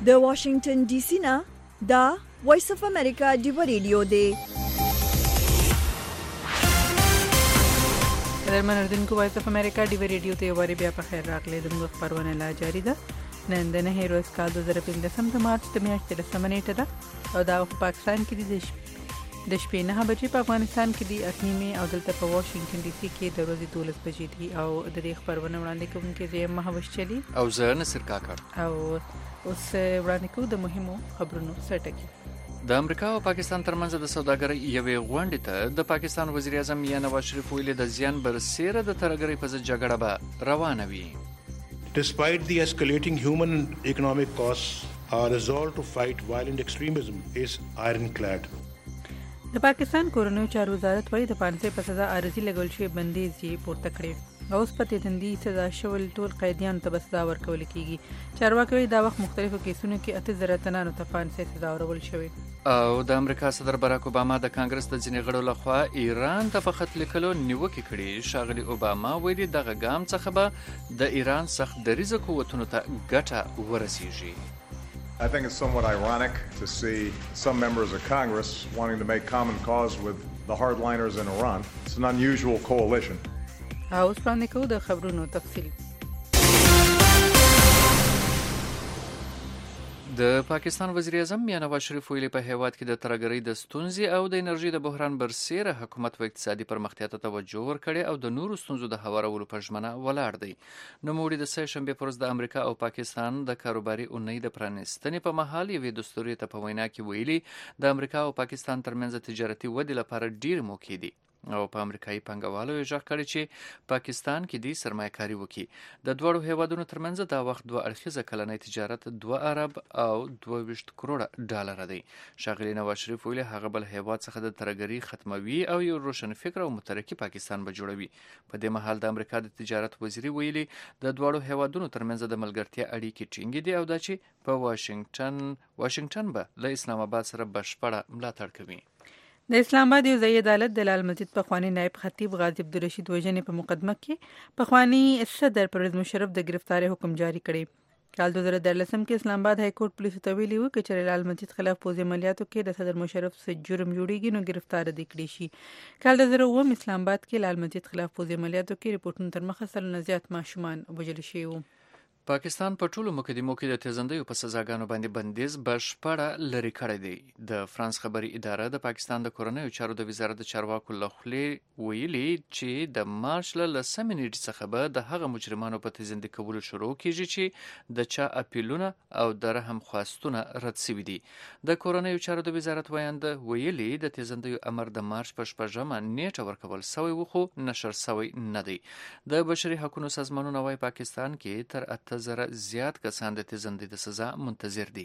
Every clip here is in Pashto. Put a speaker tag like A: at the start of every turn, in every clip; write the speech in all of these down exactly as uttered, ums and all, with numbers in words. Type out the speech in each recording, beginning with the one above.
A: د واشنگټن ډي سي نه دا وایس اف امریکا دیو ریډیو دی.
B: درمن اردوونکو وایس اف امریکا دیو ریډیو ته وری بیا په خیر راغلی. د موږ خبرونه لا جاری ده. نن د نه روز کال دوه زره پنځه د مارچ د میاشتې لسمه نیټه ده او دا په پاکستان کې د د شپې نه بجې په افغانستان کې د اټنیمه او دلته په واشنگټن ډي سي کې د ورځې دولس بجې دي او د دې خبرونه وړاندې کوونکې زه مهوش چلی
C: او زه نصر کاکړ
B: او اوس وړاندې کوو د مهمو خبرونو سرټکی.
C: د امریکا او پاکستان ترمنځ د سوداګرۍ یوې غونډې ته د پاکستان وزیر اعظم میاں نواز شریف ویلي د زیان برسېره د ترهګرۍ په ضد جګړه به روانه وي.
D: Despite the escalating human and economic costs, our resolve to fight violent extremism is ironclad.
B: د پاکستان کورنیو چارو وزارت وايي د پانسۍ په سزا عارضي لګول شوی بندیز یې پورته کړی. اوس په تندي سزا شول ټول قیدیانو ته به سزا ورکول کیږي. چارواکي وايي دا وخت مختلفو کیسونو کې اته زره تنانو ته پانسۍ سزا ورکول شوې.
C: او د امریکا صدر باراک اوباما د کانګرس د ځینې غړو لخوا ایران ته په خط لیکلو نیوکې کړي. ښاغلي اوباما ویلي دغه ګام څخه به د ایران سخت دریځه قوتونو ته ګټه ورسیږي.
E: I think it's somewhat ironic to see some members of Congress wanting to make common cause with the hardliners in Iran. It's an unusual coalition.
B: اوس باندې کو د خبرونو تفصیل.
C: د پاکستان وزیر اعظم میاں نواز شریف ویلي په هیواد کې د ترهګرۍ د ستونزې او د انرژي د بحران برسېره حکومت و اقتصادي پرمختیا ته توجه ورکړي او د نورو ستونزو د هوارولو په ژمنه ولاړ دی. نوموړي د سه شنبې پر ورځ د امریکا او پاکستان د کاروباري اونۍ د پرانیستنې په مهال یوې دستوري ته په وینا کې ویلي د امریکا او پاکستان ترمنځ تجارتي ودې لپاره ډېرې موقع دي او په امریکایي پانګوالو یې غږ کړی چې پاکستان کې د سرمایه‌کاري وکړي. د دواړو هیوادونو ترمنځ دا وخت دوه اړخیزه کلنی تجارت دوه ارب او دوه ویشت کروڑه ډالر دی. ښاغلي نواز شریف ویلي هغه بل هیواد څخه د ترهګرۍ ختموي او یو روشن فکر او مترقي پاکستان به جوړوي. په دې مهال د امریکا د تجارت وزیر ویلي د دواړو هیوادونو ترمنځ د ملګرتیا اړیکې ټینګې دي او دا چې په واشنگټن واشنگټن به له اسلام آباد سره بشپړه ملاتړ کوي.
B: د اسلام آباد یو ځایي عدالت د لال مسجد پخوانی نائب خطیب غازی عبدالرشید وژنې په مقدمه کې پخوانی صدر پرویز مشرف د گرفتاری حکم جاری کړی. کال دوه زره دولسم کې اسلام آباد های کورټ پولیسو ته ویلي و چې لال مسجد خلاف پوځي عملیاتو کې د صدر مشرف څخه جرم جوړیږي نو گرفتار دي کړی شي. کال دوه زره اووه اسلام آباد کې لال مسجد خلاف پوځي عملیاتو کې ریپورتونو تر مخه سل نه زیات ماشومان وژل شوي وو.
C: پاکستان په ټولو مقدمو کې د تیزندیو په سزاګانو باندې بندیز بشپړه لرې کړی دی. د فرانس خبري اداره د پاکستان د کورنیو چارو د وزارت د چارواکو له خولې ویلي چې د مارچ له لسمې نیټې څخه به د هغه مجرمانو په تیزندي کولو شروع کیږي چې د چا اپیلونه او د رحم خواستونه رد شوي دي. د کورنیو چارو د وزارت ویانده ویلي د تیزندیو امر د مارچ په شپږمه نیټه ورکول شوی و خو نشر شوی نه دی. د بشري حقوقو سازمانونه وايي پاکستان کې تر زره زیات کسان د تیزندۍ د سزا منتظر دي.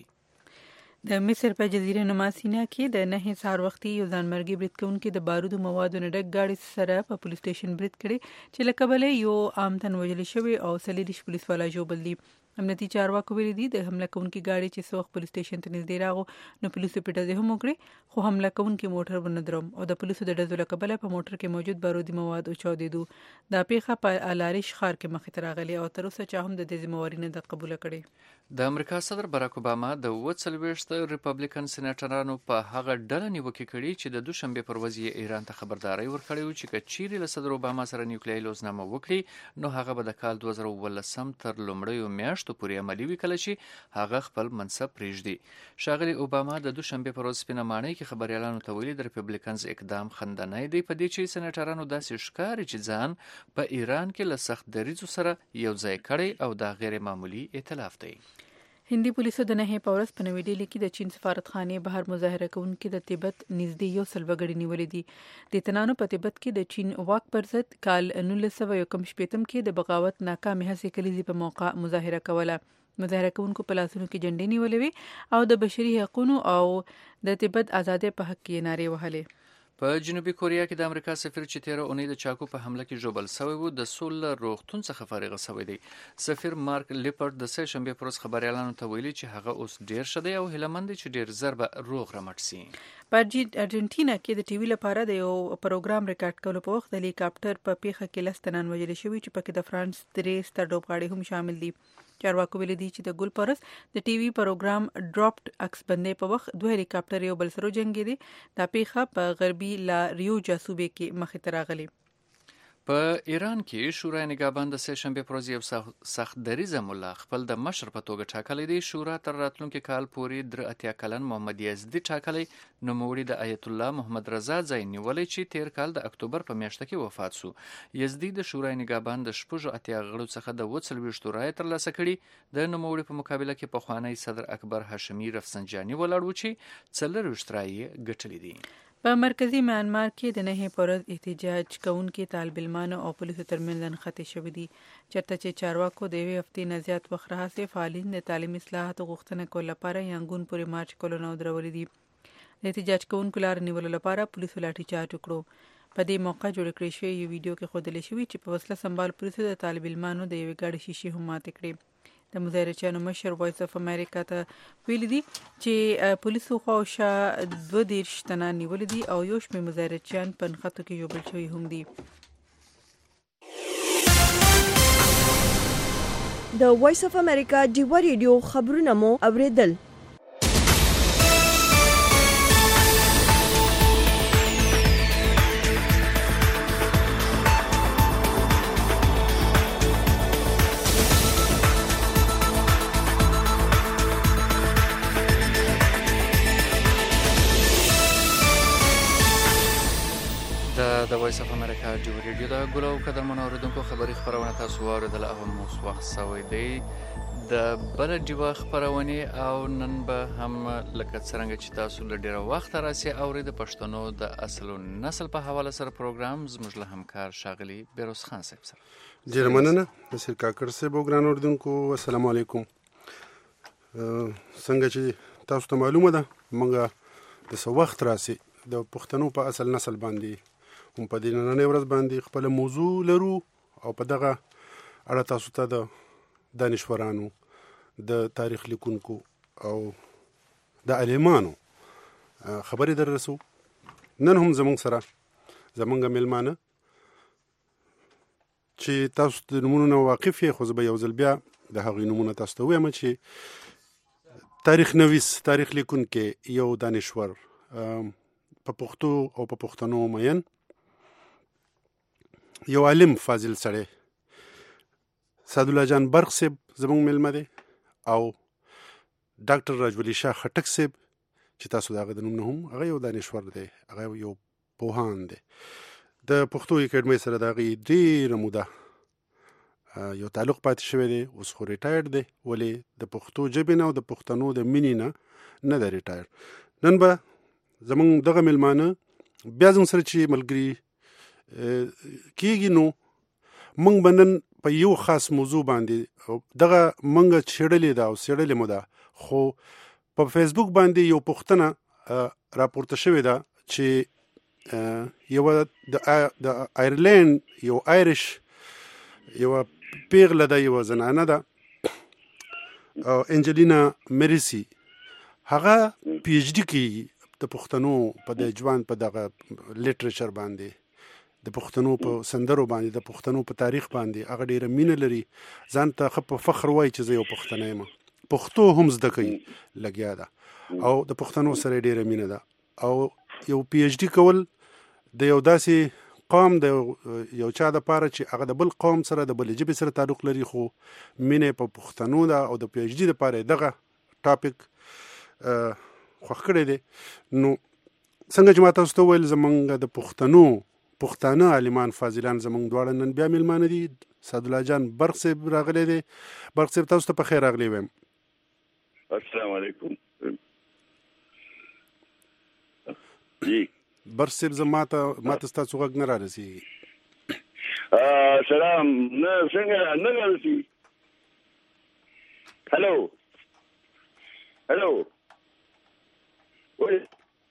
B: د مصر په جزیره نما سینا کې د نهه سهار وختي یو ځانمرګي برید کوونکي د بارودو موادو نه ډک ګاډي سره په پولیس سټیشن برید کړی چې له کبله یو عام تن وژل شوی او څلوېښت پولیس والا ژوبل دي. امنیتي چارواکو ویلي دي د حمله کوونکي ګاډي چې څو وخت پولیس سټیشن ته نږدې راغو نو پولیسو پټه هم وکړي خو حمله کوونکي موټر ونه دروم او د پولیسو د ډزو له کبله په موټر کې موجود بارودي مواد اوچاودېدو. دا پیښه په الاریش ښار کې مخې ته راغلې او تر اوسه چا هم د دې ذمهواري نه ده قبوله کړې.
C: د امریکا صدر باراک اوباما د اووه څلوېښت ریپبلیکن سینیټرانو په هغه ډله نیوکې کړي چې د دوشنبې پر ورځ یې ایران ته خبرداری ورکړی و چې که چیرې له صدر اوباما سره نیوکلیایي لوزنامه وکړي نو هغه به د کال دوه زره اوولسم تر لومړیو میاشتو پورې عملي وي کله چې هغه خپل منصب پرېږدي. ښاغلي اوباما د دوشنبې پر ورځ سپینه ماڼۍ کې خبریالانو ته ویلي د ریپبلیکنز اقدام خندنی دی په دې چې سینیټرانو داسې ښکاري چې ځان په ایران کې له سخت دریځو سره یو ځای کړی او دا غیر معمولي ائتلاف دی.
B: هندي پولیسو د نهه په ورځ په نوې ډیلي کې د چین سفارتخانې بهر مظاهره کوونکي د تبت نږدې یو سل وګړي نیولي دي. د تنانو په تبت کې د چین واک پر ضد کال نولس سوه یو کم شپېتم کې د بغاوت ناکامې هڅې کلیزې په موقع مظاهره کوله. مظاهره کوونکو په لاسونو کې جنډې نیولې وې او د بشري حقوقو او د تبت ازادۍ په حق کې نارې وهلې.
C: په جنوبي کوریا کې د امریکا سفیر چې تیره اونۍ د چاکو په حمله کې ژوبل شوی و د سول روغتون څخه فارغ شوی دی. سفیر مارک لیپرډ د سه شنبې پر ورځ خبریالانو ته ویلي چې هغه اوس ډیر ښه دی او هیلهمند دی چې ډیر ژر به روغ رمټ شي.
B: په ارجنټینا کې د ټي وي لپاره د یو پروګرام ریکارډ کولو په وخت د هلیکاپټر په پیښه کې لس تنان وژل شوي چې پکې د فرانس درې ستر لوبغاړي هم شامل دي. چارواکو ویلي دي چې د ګل پرس د ټي وي پروګرام ډراپډ عکس بندۍ په وخت دوه هلیکاپټر یو بل سره جنګېدي. دا پیښه په غربي لا ریو جاسوبې کې مخې ته راغلې.
C: په ایران کې شورای نگهبان د سه شنبې پر ورځ یو سخت دریځه ملا خپل د مشر په توګه ټاکلی دی. شورا تر راتلونکي کال پورې درې اتیا کلن محمد یزدي ټاکلی. نوموړي د آیت الله محمد رضا ځای نیولی چې تیر کال د اکتوبر په میاشت کې وفات سو. یزدي د شورای نگهبان د شپږو اتیا غړو څخه د اووه څلوېښتو رایې ترلاسه کړي. د نوموړي په مقابله کې پخوانی صدر اکبر هاشمي رفسنجاني ولاړ و چې څلوېښت رایې ګټلې دي.
B: په مرکزی میانمار کې د نهې پر ورځ احتجاج کوونکي طالب علمانو او پولیسو ترمنځ نښتې شوې دي، چېرته چې چارواکو د یوې هفتې نه زیات وخت راهیسې فعالین د تعلیمي اصلاحاتو غوښتنه کولو لپاره یانګون پورې مارچ کولو نه ودرولي دي. د احتجاج کوونکو لار نیولو لپاره پولیسو لاټي چارج وکړو. په دې موقع جوړ کړی شوی یو ویډیو کې ښودل شوی چې په وسله سمبال پولیسو د طالب علمانو د یوې ګاډۍ شیشې هم ماتې کړې. د مظاهرچیانو مشر وایس اف امریکا ته ویلي دي چې پولیسو خواوشا دوه دېرش تنه نیولي دي او یو شمېر مظاهرچیان په نښتو کې ژوبل شوي هم دي.
A: د وایس اف امریکا ډیوه ریډیو خبرونه مو اوریدل.
C: د وایس اف امریکا ډیو ریډیو د ګلو قدرمنو اوریدونکو خبري خبرونه تاسو واوریدل او هم اوس وخت سوی دی د بل ډیو خبرونه او نن به هم لکه څنګه چې تاسو له ډیره وخت راځي اورید پښتنو د اصل او نسل په حواله سره پروګرام زموږ له همکار شاغلی بیروز خان صاحب سره.
F: ډیره مننه نصیر کاکړ صاحب او ګران اوریدونکو السلام علیکم. څنګه چې تاسو ته معلومه ده موږ د څو وخت راځي د پښتنو په اصل نسل باندې هم په دې نننۍ ورځ باندې خپل موضوع لرو او په دغه اړه تاسو ته د دانشورانو د تاریخ لیکونکو او د عالمانو خبرې در رسو. نن هم زموږ سره زموږ میلمانه چې تاسو د نومونو نه واقف یې خو زه به یو ځل بیا د هغوی نومونه تاسو ته ووایم چې تاریخ نویس تاریخ لیکونکی یو دانشور په پښتو او په پښتنو مین یو عالم فاضل سړی سعدالله جان برق صاحب زموږ میلمه دی او ډاکټر راجولی شاه خټک صاحب چې تاسو د هغه د نوم نه هم هغه یو دانشور دی، هغه یو پوهان دی. د پښتو اکاډمۍ سره د هغې ډېره موده یو تعلق پاتې شوی دی، اوس خو ریټایر دی ولې د پښتو ژبې نه او د پښتنو د مینې نه نه دی ریټایر. نن به زموږ دغه میلمانه بیا زموږ سره چې ملګري کېږي نو موږ به نن په یو خاص موضوع باندې دغه موږ څېړلې ده او څېړلې مو ده، خو په فیسبوک باندې یو پوښتنه راپورته شوې ده چې یوه د آیرلینډ یو آیرش یوه پیغله ده، یوه زنانه ده انجلینا میریسی، هغه پی ایچ ډي کوي د پښتنو په د ژوند په دغه لیټریچر باندې، د پښتنو په سندرو باندې، د پښتنو په تاریخ باندې هغه ډیره مینه لري. ځان ته ښه په فخر وایي چې زه یو پښتنه یم. پښتو هم زده کوي لګیا ده او د پښتنو سره ډیره مینه ده او یو پی ایچ ډي کول د یو داسې قوم د یو چا دپاره چې هغه د بل قوم سره د بل ژبې سره تعلق لري خو مینه په پښتنو ده او د پی ایچ ډي دپاره دغه ټاپک خوښ کړی دی. نو څنګه چې ما تاسو ته وویل زموږ د پښتنو پښتانه عالمان فاضلان زموږ دواړه نن بیا میلمانه دي. سعدالله جان برق صاحب راغلی دی. برق صاحب تاسو ته په خیر راغلی وایم.
G: السلام علیکم. جی
F: برق صاحب زه ماته ماته ستاسو غږ نه رارسېږي.
G: سلام نه څنګه نه رارسېږي. هلو هلو وای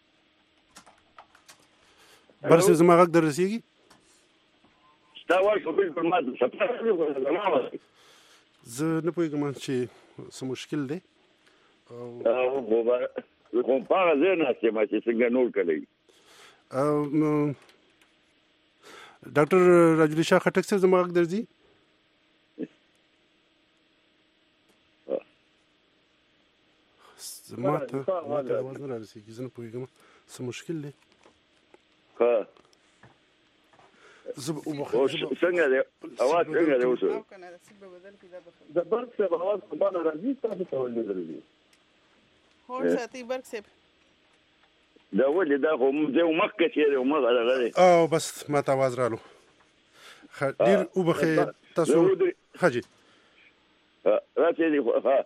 F: برق صاحب زما غږ در رسېږي؟
G: ستا ور په بالکل ما ته
F: زه نه پوهېږم چې څه مشکل دی
G: او کوم پاغه ځای ناست یم چې څنګه نور کوي.
F: ډاکټر راجولی شاه خټک صاحب زما غږ درځي؟ ما ته ما ته आवाज نه راسي چې زه پوهیږم څه مشکل دی
G: ها
F: زه او
G: څنګه دی اواز څنګه دی اوس د برق څخه اواز په باندې راځي تاسو ته ولې درځي
H: هو ساتي برق څخه
G: دا ولې دا خو زه مکه چې یو مغه غلې
F: او بس ما ته आवाज رالو خیر او بخیر تاسو حاجی
G: راځي ها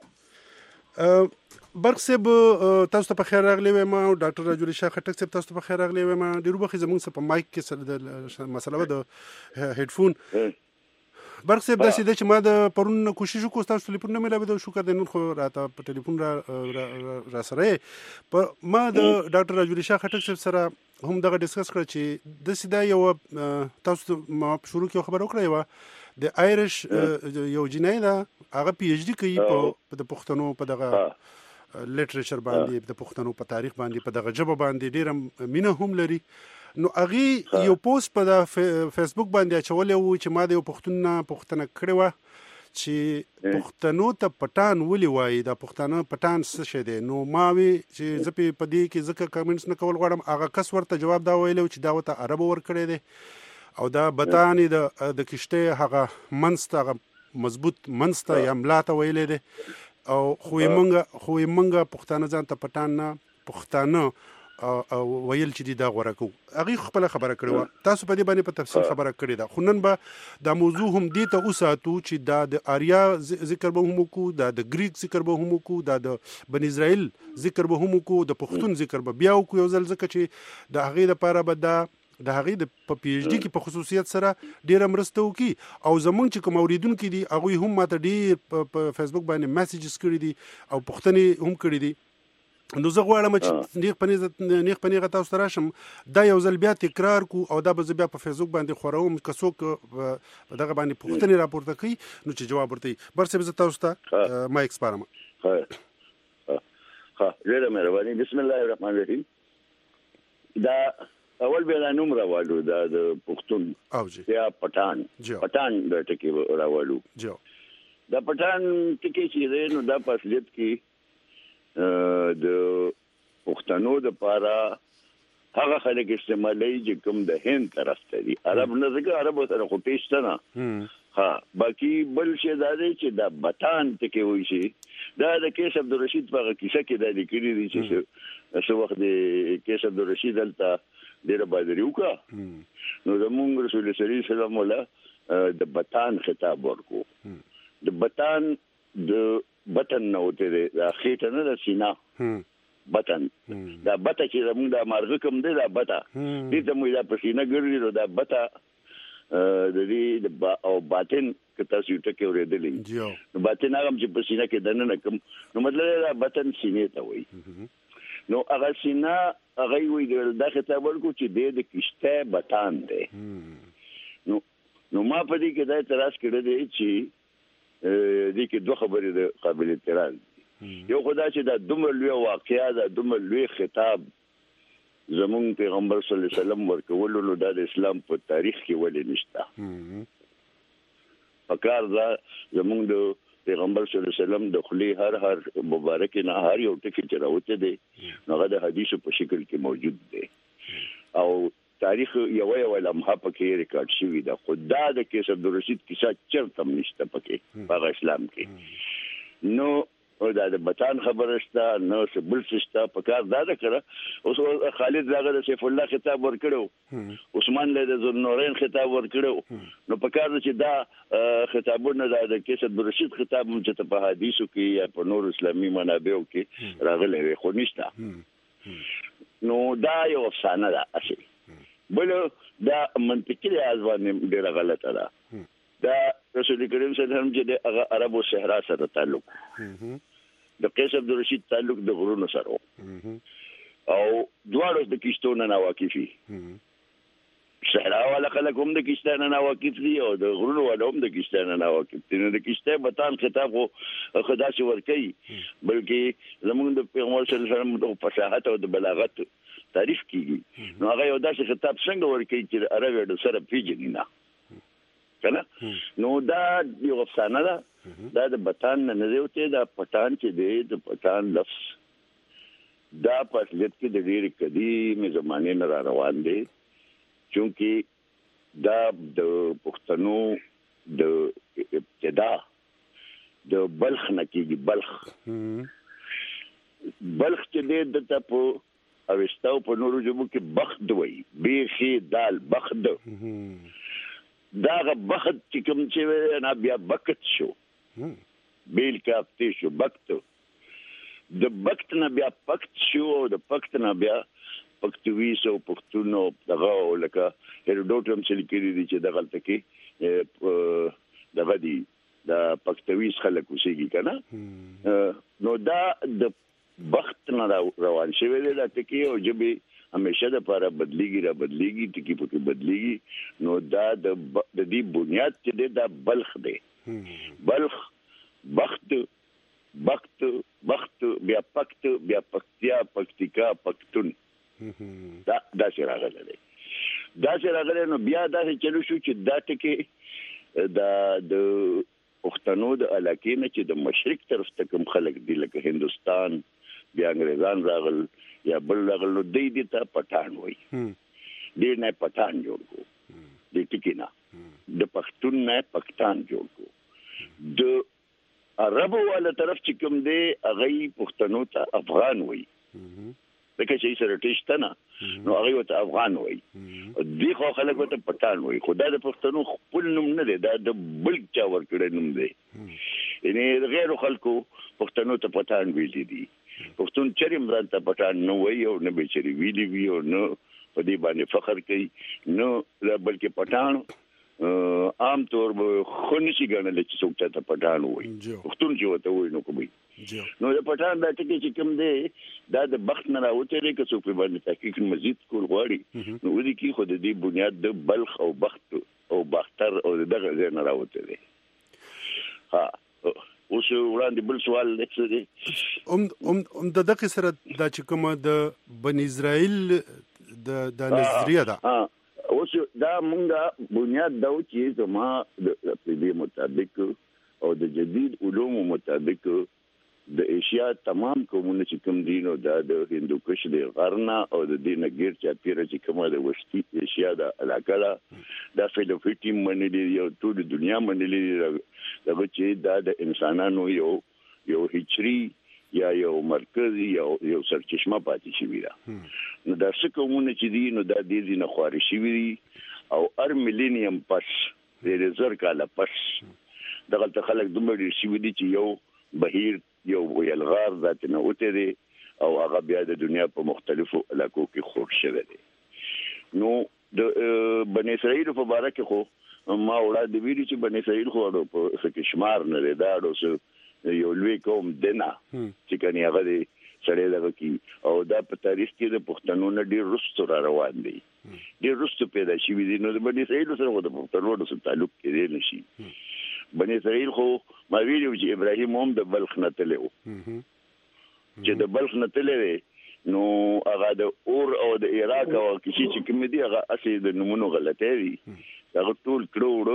F: برق صاحب تاسو ته په خیر راغلی وایم او ډاکټر راج علي شاه خټک صاحب تاسو ته په خیر راغلی وایم ډیرو بخې زمونږ څخه په مایک کې سره د مسله د هډفون برق صاحب داسې ده چې ما د پرون کوشش وکړ تاسو ټلیفون نه ملاوي د شکر د نن خو راته په ټلیفون را را سره په ما د ډاکټر راج علي شاه خټک صاحب سره هم دغه ډیسکس کړ چې د سیدا یو تاسو ما شروع کې خبر وکړی و د آیرش یو جنای دا هغه پی ایچ ډی کوي په د پښتنو په دغه لټریچر باندې د پښتنو په تاریخ باندې په دغه ژبه باندې ډیره مینه هم لري نو هغه یو پوسټ په د فیسبوک باندې اچولې و چې ما د یو پښتون پښتنه کړې و چې پښتنو ته پټان ولي وایي دا پښتانه پټان څه شه دي نو ما وی چې زپی په دې کې ځکه کمنټس نه کول غواړم هغه کس ورته جواب دا ویلو چې دا وته عرب ور کړی دي او دا بتانی د د کشته هغه منسته هغه مضبوط منسته یا ملاته ویلې دي او خو یې خو یې منګه پښتانه ځان ته پټان نه پښتانه او ویل چې دا غوړه کو هغه خپل خبره کړو تاسو په دې باندې په تفصیل خبره کړې ده خو نن به دا موضوع هم دې ته اوساتو چې دا د آریا ذکر به هم کو دا د گریک ذکر به هم کو دا د بن اسرائیل ذکر به هم کو د پښتون ذکر به بیا کو یو ځل ځکه چې د هغه لپاره به دا د هغه د په پی ایچ ډی کې په خصوصیت سره ډیره مرسته وکي او زمونږ چې کوم اوریدونکو دي هغه هم ماته ډیر په فیسبوک باندې میسیجز کړي دي او پښتني هم کړي دي نو زه غواړم چې نیغ پنیغه نیغ پنیغه تاسو ته راشم دا یو ځل بیا تکرار کو او دا به بیا په فیسبوک باندې خوروم که څوک دغه باندې پښتني راپورته کوي نو چې جواب ورته برسه به تاسو ته ما ایکسپارم
G: ها ها ډیره مهرباني بسم الله الرحمن الرحیم دا اول به نوم راوالو دا د پښتون
F: او جی
G: یا پټان پټان د ټکی راوالو
F: جو
G: دا پټان ټکی چې نو دا په اصلیت کې د پښتنو د پاره هغه خلک استعمالي چې کوم د هند طرف ته دي عرب نه ځکه عرب سره خو پیښ نه ها باقي بل شي دا دی چې دا پټان ټکی وایي شي دا د کیس عبدالرشید په کیسه کې د لیکلي دي چې څو وخت د کیس عبدالرشید دلته ډیره بادری وکا نو زمونږ رسول الله صلی الله علیه وسلم ولا د بتان خطاب ورکو د بتان د بتن نو ته د خېټه نه د سینا بتن دا بتا چې زمونږ د مارغ کوم دی دا بتا دې ته مو دا پسینه ګرځي نو دا بتا د دې د او باطن کته سې ټکه ورېدلې نو باطن هغه چې پسینه کې دنه کوم نو مطلب دا بتن سینې ته وایي نو هغه سینا هغه وی د خطاب ورکو چې د کشته بتان دی نو نو ما په دې کې دا اعتراض کړی دی چې دې کې دوه خبرې د قابل اعتراض یو خدای چې دا دومره لوی واقعیا دا دومره لوی خطاب زمون پیغمبر صلی الله علیه وسلم ورکول نو د اسلام په تاریخ کې ولې نشته پکار دا زمون د پیغمبر صلی الله علیه وسلم د خلی هر هر مبارک نه هر یو ټکی چې راوته دي هغه د حدیثو په شکل کې موجود دي او تاریخ یو یو لمحه پکې ریکارډ شوی دا خدا د کیس عبدالرشید کیسه چرته نشته پکې په اسلام کې نو دا د بتان خبره شته نو څه بل څه شته په کار دا ده کړه اوس خالد راغه د سیف الله خطاب ورکړو عثمان له د ذوالنورین خطاب ورکړو نو په کار چې دا خطابونه د کیس عبدالرشید خطاب چې په حدیثو کې یا په نور اسلامي منابعو کې راغلي خو نشته نو دا یو افسانه ده اصلي بل دا منطقي ځوان ډیره غلطه ده دا رسول کریم صلی الله علیه وسلم چې د عربو صحرا سره تعلق د قیس عبدالرشید تعلق د غرونو سره او دواړو د کیشتونو نه واقفي صحرا والا خلک هم د کیشتونو نه واقف دي او د غرونو والا هم د کیشتونو نه واقف دي نو د کیشته بتان خطاب خو خدا شي ور کوي بلکې زمونږ د پیغمبر صلی الله علیه وسلم د فصاحت او د بلاغت تعریف کیږي نو هغه یو داسې خطاب څنګه ور کوي چې عربو د سره پیژني نه کنه نو دا یو افسانه ده دا د بتان نه نه دی دا پټان چې دی د پټان لفظ دا فاصلت کې د ډېر قدیم زمانه نه را روان دي چونکی دا د پښتنو د ابتدا د بلخ نه کېږي بلخ بلخ چې د ته په اوستاو په نورو ژبو کې بخت وي بیخي دال بخت دا غ بخت چې کوم چې نه بیا بکت شو بیل کاپتی شو بکت د بکت نه بیا پکت شو د پکت نه بیا پکتویس او پښتونو دغه لکه هیروډوټم چې لیکلي دي چې دغه تکي دغه دي د پکتویس خلک وسیږي کنه نو دا د بخت نه روان شوی دی دا تکي او جبې همیشه د لپاره بدلیږي را بدلیږي ټکی پکې بدلیږي نو دا د د دې بنیاد چې دی دا بلخ دی بلخ بخت بخت بخت بیا پکت بیا پکتیا پکتیکا پکتون دا دا څه راغلی دی دا څه راغلی نو بیا دا چلو شو چې دا ټکی دا د پښتنو د علاقې نه چې د مشرق طرف ته کوم خلک دي لکه هندستان بیا انګریزان راغل یا بل راغل نو دی دي ته پټان وای دی نه پټان جوړ کو دی ټکی نه د پښتون نه پښتان جوړ کو د عربو والا طرف چې کوم دی هغه پښتنو ته افغان وای لکه چې سره ټیشته نه نو هغه ته افغان وای دی خو خلک ته پټان وای خدای د پښتنو خپل نوم نه دی دا د بل چا ورکړی نوم دی یعنی غیر خلکو پښتنو ته پټان ویل دي پښتون چرې مراد ته پټان نه وای او نه به چری ویلی وی او نه په دې باندې فخر کوي نو بلکې پټان عام طور به خونشي ګڼل چې څوک ته پټان وای پښتون چې وته وای نو کوي نو د پټان د ټکی چې کوم دی دا د بخت نه راوته لري که څوک په باندې تحقیق مزید کول غواړي نو ودي کې خو د دې بنیاد د بلخ او بخت او باختر او دغه ځای نه راوته دي ها اوس وړاندې بل سوال لکه دی
F: ام ام ام د دغه سره د چې کومه د بن اسرائیل د د نظریه ده
G: اوس دا مونږه بنیاد دا چې زما د دې مطابق او د جدید علوم مطابق د ایشیا تمام قومونه چې کوم دي نو دا د هندوکش د غرنا او د دې نګیر چې پیره چې کومه د وشتي ایشیا د علاقه دا فلسفي منلي یو ټول دنیا منلي دغه چې دا د انسانانو یو یو هچري یا یو مرکز یو یو سرچشمه پاتې شوی دا نو دا څه کومونه چې دي نو دا د دې نه خواري شوی او ار ملینیم پس د زر کاله پس دغه خلک دومره شوی دي چې یو بهیر یو ویلغار ذات نه اوته دي او هغه بیا د دنیا په مختلفو علاقو کې خور شوی دي نو د بنی اسرائیل په اړه کې خو ما وړاندې ویلي چې بنی اسرائیل خو په څه شمار نه لري دا اوس یو لوی قوم دنا چې کني هغه دي سړی دغه کې او دا په تاریخ کې د پښتنو نه ډیر رستو را روان دي ډیر رستو پیدا شوي دي نو د بنی اسرائیل سره د پښتنو سره تعلق کې نشي بنی اسرائیل خو ما ویلو چې ابراهیم هم د بلخ نه تلو چې د بلخ نه تللی نو هغه د اور او د عراق او کشي چې کوم دي هغه اصلي د نمونو غلطه دي هغه ټول کړو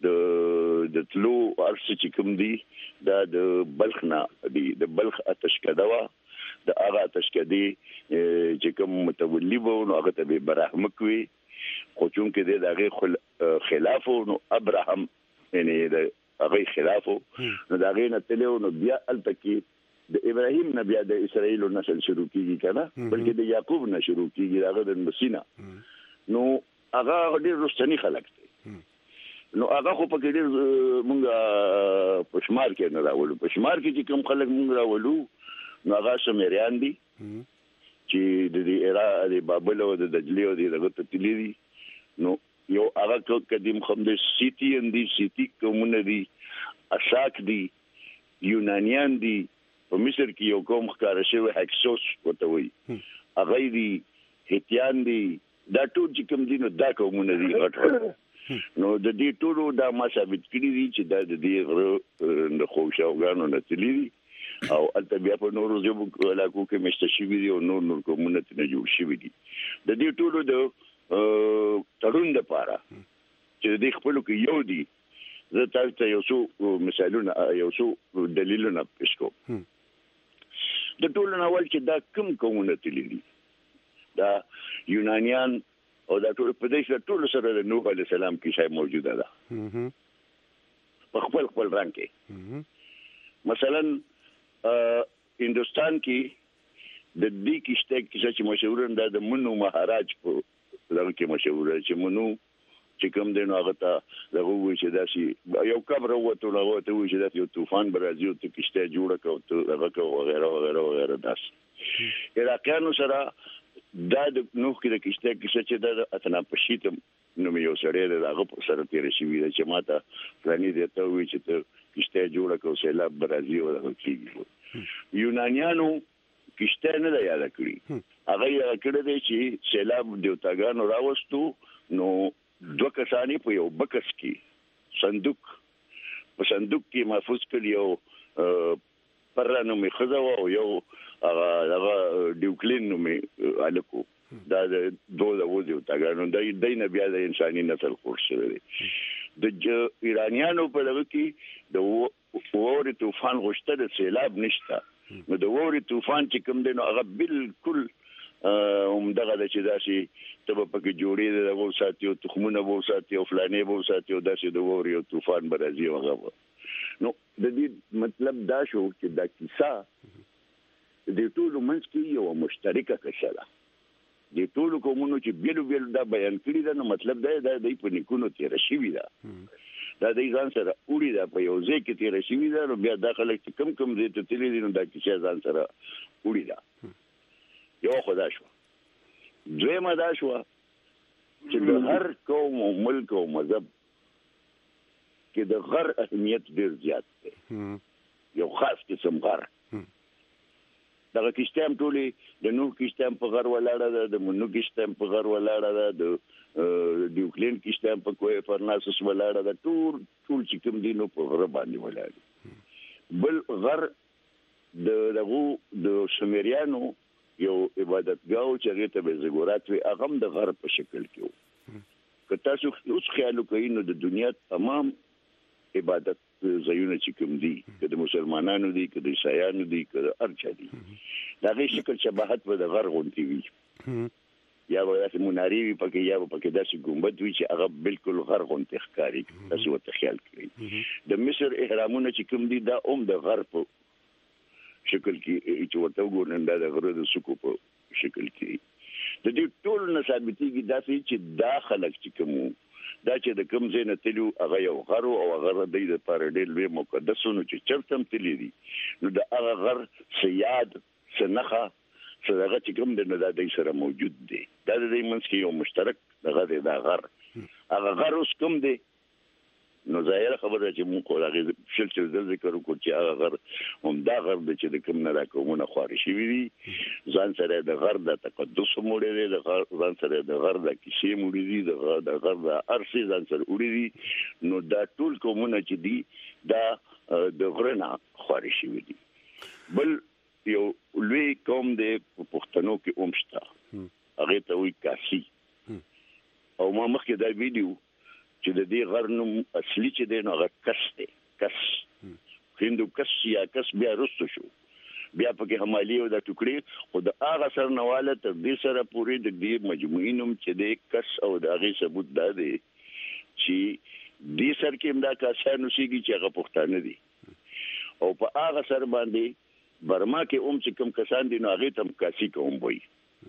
G: د د تلو ارس چې کوم دي دا د بلخ نه دي د بلخ اتشکدوا د هغه اتشکدي چې کوم متولی وو نو هغه ته به برحم کوي خو چون کې د هغه خلاف نو ابراهیم یعنی د هغه خلافو نو دا غي نه تلو نو بیا التکی د ابراهیم نه بیا د اسرائیل نسل شروع کیږي کنه بلکې د یعقوب نه شروع کیږي هغه د مسینا نو هغه ډېر رستنی خلک دي نو هغه خو په کې ډېر مونږه پښمار کې نه راولو پښمار کې چې کوم خلک مونږ راولو نو هغه شمیریان دي چې د دې عراق د بابل او د دجلی او دغه تتلی دي نو یو هغه قدیم خم د سیتی اندی سیتی کومونه دي اشاک دي یونانیان دي په مصر کې یو قوم ښکار شوی هکسوس وته وي هغه دي هتیان دي دا ټول چې کوم دي نو دا کومونه دي غټ نو د دې ټولو دا ما ثابت کړی دي چې دا د دې غره د خوشاوګانو نه تللی او البته بیا په نورو ژبو علاقو کې مشته شوی دي او نور نور کومونه نه جوړ شوی دي د دې ټولو د تړون لپاره چې د خپل کې یو دي زه تاسو ته یو څو مثالونه یو څو دلیلونه پېښ کوم د ټولو ناول چې دا کم کومونه تللی دا یونانیان او دا ټول په دې سره ټول سره د نوح علی السلام کې شای موجوده ده په خپل خپل رنګ کې مثلا هندوستان کې د دې کشته کې چې مشهور ده د منو مهاراج په لږ کې مشهور چې منو چې کوم دین هغه ته دغه وی چې داسي یو قبر وته له وته وی چې داسي یو طوفان برازي او ته کشته جوړه کوي هغه کو وغیرہ وغیرہ وغیرہ داس عراقیانو سره دا د نوح کې د کشته کې چې د اتنا پشیتم نو یو سړی دغه په سره تیر شي وی چې ماته پلاني دی ته وی چې ته کشته جوړه کوي سیلاب برازي او دغه کیږي یونانیانو کشته نه یاد کړی هغه یې کړی دی چې سیلاب دیوتاګانو راوستو نو دوه کسانی په یو بکس کې صندوق په صندوق کې محفوظ کړی یو پرانو می خزا او یو هغه ډیوکلین نو می الکو دا د دوه د وځو تاګانو د دینه بیا د انساني نسل خور شوی د ایرانیانو په لږ کې د ووري طوفان غشته د سیلاب نشته نو د ووري طوفان چې کوم دی نو هغه بالکل هم دغه د چې داسي ته په کې جوړې د وو ساتي او تخمونه وو ساتي او فلانې وو ساتي او داسي د ووري او طوفان برازي او هغه نو د دې مطلب دا شو چې دا کیسه د ټولو منځ کې یو مشترکه کیسه ده د ټولو قومونو چې بیل بیل دا بیان کړی دا نو مطلب دا د دې په نیکونو تیر شوی دا دا د ځان سره وړي دا په یو ځای کې تیر شوی دا نو بیا داخله کې کم کم دې ته تللی دي نو دا کیسه ځان سره وړي دا یو خدا شو دویمه دا شو چې د هر قوم او ملک او مذهب کې د غر اهمیت ډیر زیات دی یو خاص قسم غر دغه کیسټم ټولې د نوح کیسټم په غر ولاړه ده د منو کیسټم په غر ولاړه ده د ډیوکلین کیسټم په کوی فرناسس ولاړه ده ټول ټول چې کوم دي نو په غر باندې ولاړ بل غر د دغه د شمیریانو یو عبادتګاو چې هغه ته به زګورات وي هغه د غر په شکل کې وو که تاسو اوس خیال وکړئ نو د دنیا تمام عبادت زایونه چې کوم دي که د مسلمانانو دي که د عیسایانو دي که د ارچا دي دا غي شکل شباهت به د غر غونډي وي یا به داسې مناري وي پکې یا به پکې داسې ګمبد وي چې هغه بالکل غر غونډي ښکاري تاسو ورته خیال کړئ د مصر احرامونه چې کوم دي دا هم د غر په شکل کې چې ورته وګورئ دا د غره د سکو په شکل کې د دې ټول نه ثابتېږي دا چې دا خلک چې کوم دا چې د کوم ځای نه تلو هغه یو غر او هغه د دې لپاره ډېر لوی مقدسونه چې چرته هم تللی دي نو د هغه غر سیاد سنخه څنګه چې کوم د نه د دې سره موجود دي دا د دې منځ کې یو مشترک دغه دی دا غر هغه غر اوس کوم دی نو ظاهره خبره چې موږ کولاغه شل چې د ذکر وکړو چې هغه غر هم دا غر د چې د کوم نه راکومونه خواري شي وي ځان سره د غر د تقدس موړي دي د غر ځان سره د غر د کیسې موړي دي د غر د ارسي ځان سره وړي دي نو دا ټول کومونه چې دي دا د غرنا خواري شي وي بل یو لوی کوم د پښتنو کې اومشتا هغه ته وی کاسي او ما مخکې دا ویډیو چې د دې غر نوم اصلي چې دی نو هغه کس دی کس هندو کس یا کس بیا رستو شو بیا پکې همالي او د ټوکړي خو د هغه سر نواله تر دې سره پوری د دې مجموعي نوم چې دی کس او د هغه ثبوت دا دی چې دې سر کې امدا کاسانو سیږي چې هغه پښتانه دي او په هغه سر باندې برما کې اوم چې کوم کسان دي نو هغه تم کاسي کوم وي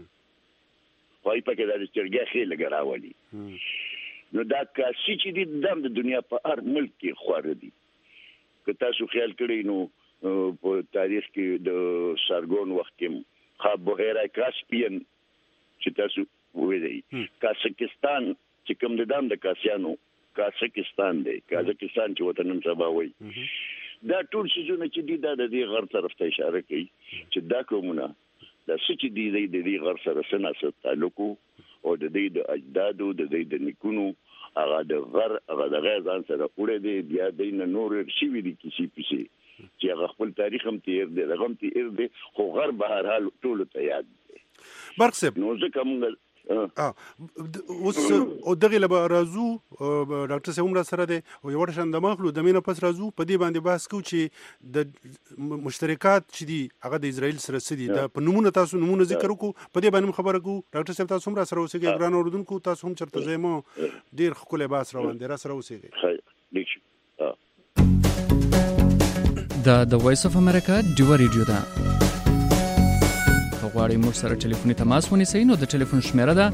G: وای پکې د چرګه خې لګراولي نو دا کاسي چې د د دنیا په هر ملک کې خوار دي که تاسو خیال کړئ نو په تاریخ کې د سارګون وخت کې خا بحیره کاسپین چې تاسو وایي کازاکستان چې کوم د دام د کاسيانو کازاکستان دی کازاکستان چې وطن نن سبا وایي دا ټول شیزونه چې دي دا د دې غر طرف ته اشاره کوي چې دا کومونه دا چې دي د دې غر سره سره تعلق او د دې د اجدادو د دې د نیکونو هغه د غر هغه د غیر ځان سره وړي دي بیا د نور شي وی دي کسی پسی چې هغه خپل تاریخ هم تیر دی هغه هم تیر دی خو غر به هر حال ټول ته یاد دی
F: برق صاحب
G: نو ځکه موږ
F: اوس او دغه لبا رازو ډاکټر صاحب عمر سره دی او یو ورشن د مخلو د مینه پس رازو په دې باندې بحث کو چې د مشترکات چې دي هغه د اسرائیل سره سدي د په نمونه تاسو نمونه ذکر کو په دې باندې خبره کو ډاکټر صاحب تاسو عمر سره اوسېږي ګران اوردونکو تاسو هم چرته زمو ډیر خپل باس روان دي را سره اوسېږي
C: دا د وایس اف امریکا ډیو ریډیو ده غواړئ موږ سره ټلیفوني تماس ونیسئ نو د ټلیفون شمیره ده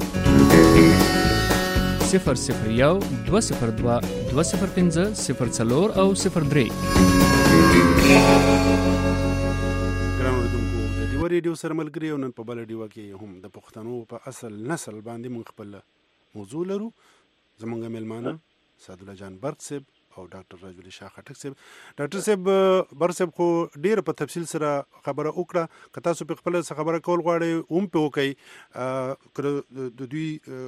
C: صفر صفر یو دوه صفر دوه دوه صفر پنځه صفر څلور او صفر درې.
F: ګران اوردونکو د ډیو ریډیو سره ملګري او نن په بل ډیو کې هم د پښتنو په اصل نسل باندې موږ خپل موضوع لرو. زمونږ مېلمانه سعدالله جان برق صاحب او ډاکټر راجولی شاه خټک صاحب. ډاکټر صاحب برق صاحب خو ډیر په تفصیل سره خبره وکړه، که تاسو په خپل څه خبره کول غواړئ هم په وکړئ. د دوی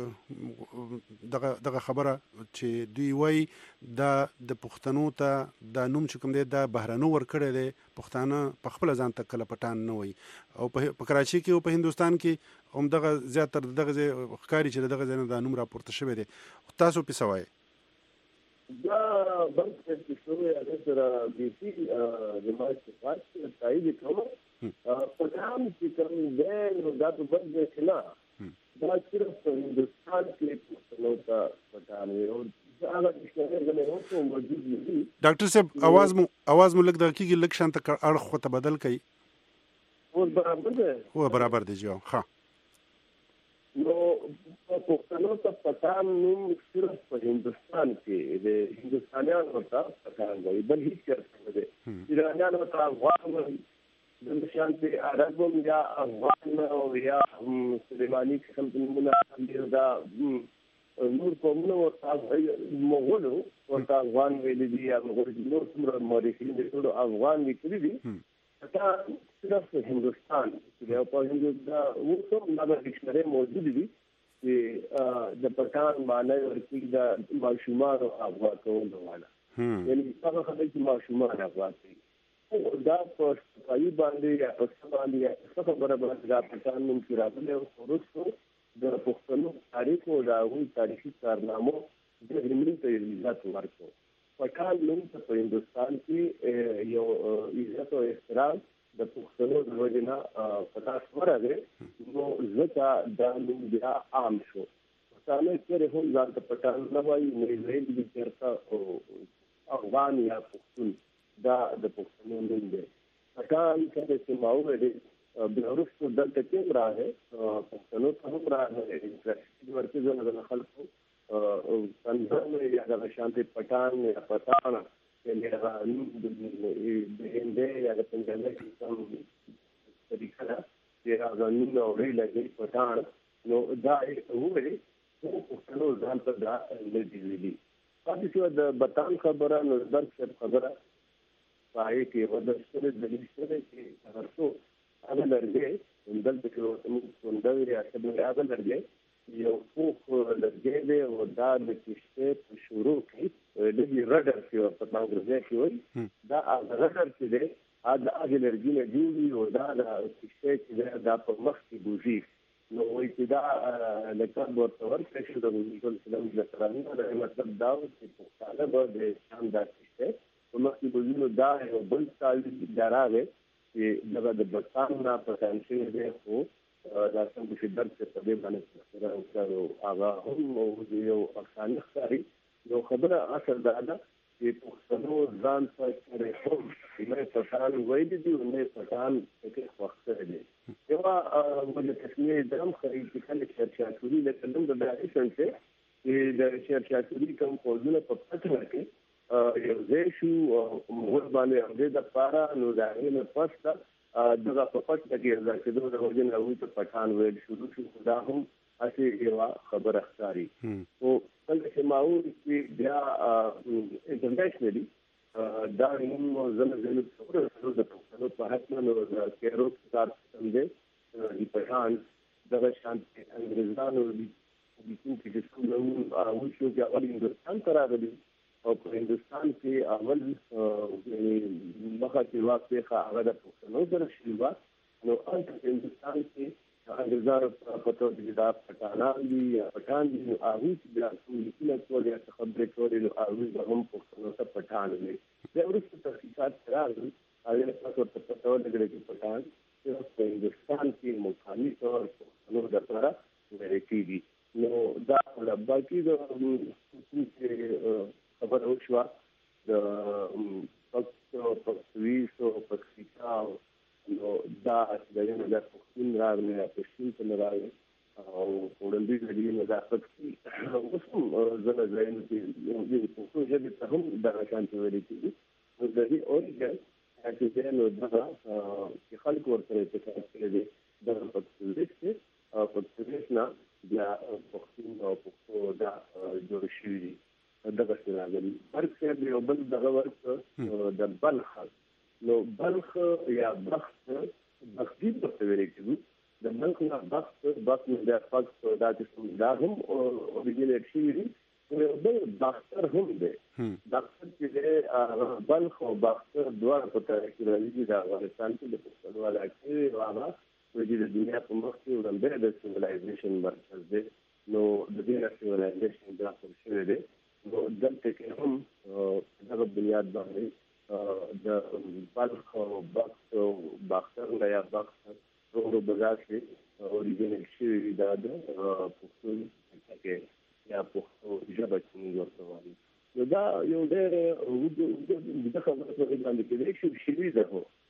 F: دغه دغه خبره چې دوی وایي دا د پښتنو ته دا نوم چې کوم دی دا بهرنو ورکړی دی، پښتانه په خپل ځان ته کله پټان نه وایي او په کراچي کې او په هندوستان کې هم دغه زیاتر دغه ښکاري چې دغه ځای نه دا نوم راپورته شوی دی. تاسو په څه وایئ؟
I: دا بل څه شوی هغه سره بیسي زما استفاد تایید کوم په نام چې کوم دی نو دا په بل ځای کې نه، دا صرف په هندوستان کې پښتنو ته پټان وي او هغه ډکشنري نه هوڅو موجود دي. ډاکټر
F: صاحب اواز مو اواز مو لګ د کیږي لک شانت اړه خو ته بدل کړي
I: او برابر دی
F: او برابر دی جو ها
I: نو پښتنو ته پټان نوم صرف په هندوستان کې د هندوستانیانو ته پټان وایي، بل هیڅ چېرته نه دی. ایرانیانو ته افغان وایي، د شانتي عرب یا افغان او یا سلیماني قسم نومونه دا نور قومونه ورته مغولو ورته افغان ویلي دي یا مغول نور څومره مورخین دي ټول افغان لیکلي دي. پټان صرف هندوستان کې او په هندوستان اوس هم دا ډکشنري موجود دي چې د پټان معنی ورکړي د ماشومان او اغوا کولو والا، یعنی هغه خلک چې ماشومان اغوا کوي دا په صفایي باندې یا په څه باندې یا څه خبره باندې دا پټان نوم کې راغلی او وروسته د پښتنو تاریخ او د هغوی تاریخي کارنامو د علمي ته عزت ورکړو. پټان نوم ته په هندوستان کې یو عزت او احترام د پښتنو د وجې نه په لاس ورغی نو ځکه دا نوم بیا عام شو. پښتانه چېرې هم ځان ته پټان نه وایي، نو اسرائیل دي چېرته افغان یا پښتون دا د پښتنو نوم دی. پټان کله چې ما وویلې بیا وروسته دلته کې هم راغی، پښتنو ته هم راغی ورکې د خلکو تنظیم یا د شانتي پټان یا پټان یعنی هغه د هندي یا د پنجابي کوم طریقه ده چې هغه نوم اوري لګي پټان نو دا یې وویل چې پښتنو ځان ته دا لږی ویلي. پاتې شو د بطان خبره نو درک خبره پای کې ودرسره د دې سره چې هرڅو هغه لرګي دلته کې موږ څنګه یا څنګه هغه لرګي یو پوخ لرګی دی او دا د کشتۍ په شروع کې لږ رډر چې په انګریزي کې وایي دا هغه رډر چې دی دا هغه لرګي نه جوړي او دا د کشتۍ چې دا په مخ کې بوځي نو وایي چې دا لکه ورته ورکړی شو د رسول سلام د کرامي دا مطلب دا و چې پښتانه به د اسلام دا کشتۍ په مخ کې بوځي نو دا یو بل سال دا راغی چې دغه د بطان نه پټان شوی دی خو دا څنګه چې درک څه په دې باندې سره او هغه هم یو افسانه ښکاري. یو خبره اصل دا ده چې پښتنو ځان ته کړی هم نه پټان وایي دي او نه پټان کې خوښ کړی دی. یوه وجه تسمیه دا هم ښایي چې کله شیرشاه لکه نوم د داعشن چې د شیرشاه کوم فوجونه په پټنه کې یو ځای شو مغول باندې همدې دپاره نو د هغې نه پس دغه په پټه کې ځای کېدو د وجې نه هغوی ته پټان ویل شروع شو، خو دا هم هسې یوه خبره ښکاري. خو کله چې ما وویل چې بیا انټرنیشنلي دا نوم زه ځینو څه د پښتنو په حتما نو د کیرو کار سیستم دی د پټان دغه شان انګریزانو لیکونکي چې کوم نوم وشو چې هغه هندوستان ته راغلي او په هندوستان کې اول مخه چې واقع هغه د پښتنو سره شوي وه نو هلته په هندوستان کې انګريزانو په پټو دي دا پټانان دي یا پټان دي نو هغه چې بیا کومه ټول یا خبرې کولې نو هغه هم پښتنو ته پټان دي دا ورته تحقیقات راغلي هغه تاسو ته پټو لګړي کې پټان چې په هندستان کې مخالف تور پښتنو د لپاره ورېتی دي نو دا له باقي د خبره وشوه د پښتو پښتوي او پښتیکا نو دا د یو د پښتون راغلی پښتون ته راغلی او وړاندې دی نو دا پښتي اوس زنه ځاین چې د پښتو ژبې ته هم دا شان ته ورېتی نو د دې اورګل چې نو دا چې خلک ورته اتفاق کړي د پښتو او پښتو نه بیا پښتون او پښتو دا جوړ شوی دغه څه راغلي فرق یې یو بل دغه ورته د بلخ نو بلخ یا بخت بختی په ویل کې د بلخ نه بخت بخت نه د فقط دا چې دا هم اوریجنل شي یو بل بختر هم دی بختر چې بلخ او بختر دوه په تاریخ کې راځي د افغانستان کې د پښتنو علاقې راغله چې د دنیا په مخ کې وړاندې د سیویلایزیشن مرکز دی نو د دې سیویلایزیشن د اصل شوی دی نو دلته کې هم دغه بنیاد باندې د بلخ او بخت او بختر نه یا بخت ورو بازار کې اوریجنل شوی دا د پښتون کې یا پښتو ژبه چې موږ ورته وایو نو دا یو ډېر د خبرو په باندې کې شي شوی ده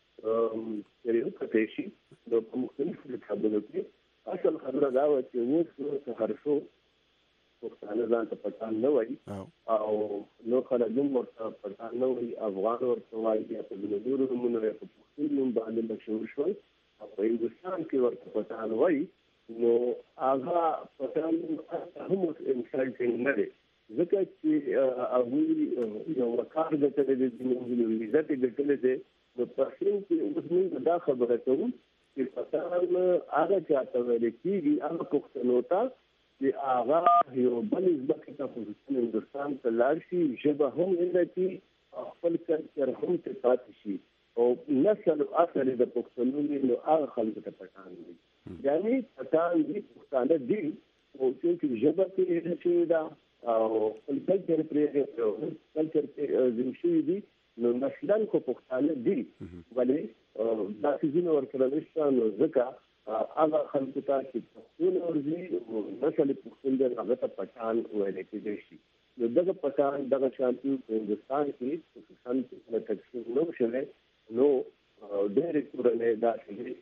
I: چې یو کته شي نو په مختلفو کتابونو کې اصل خبره دا و چې اوس هر څو پښتانه ځان ته پټان نه وایي او نو خلک هم ورته پټان نه وایي افغان ورته وایي یا په بلدورو نومونه یا په پښتون نوم باندې مشهور شول او په هندوستان کې ورته پټان وایي نو هغه پټان هم انسالټینګ نه دی ځکه چې هغوی یو کار ګټلی دی زموږ عزت یې ګټلی دی نو پښتون کې اوس موږ دا خبره کوو چې پټان هغه چاته ویل کېږي هغه پښتنو ته چې هغه یو بل ځمکې ته په هندوستان ته لاړ شي ژبه هم علتي خپل کلچر هم ته پاتې شي او نسل او اصل د پښتنو نو هغه خلکو ته پټان دي یعنی پټان دي پښتانه دي او چې ژبه کې علتي دا او خپل کلچر پرې کلچر کې زمشي دي نو نسلن کو پښتانه دي ولې دا چې ورکړل نشته نو ځکه هغه خلکو ته چې پښتون ورځي نسل پښتون د هغه ته پټان ویل کېږي شي نو دغه پټان دغه شانتي په هندوستان کې خصوصا په تقسیم نو شوه نو ډېر کورنۍ دا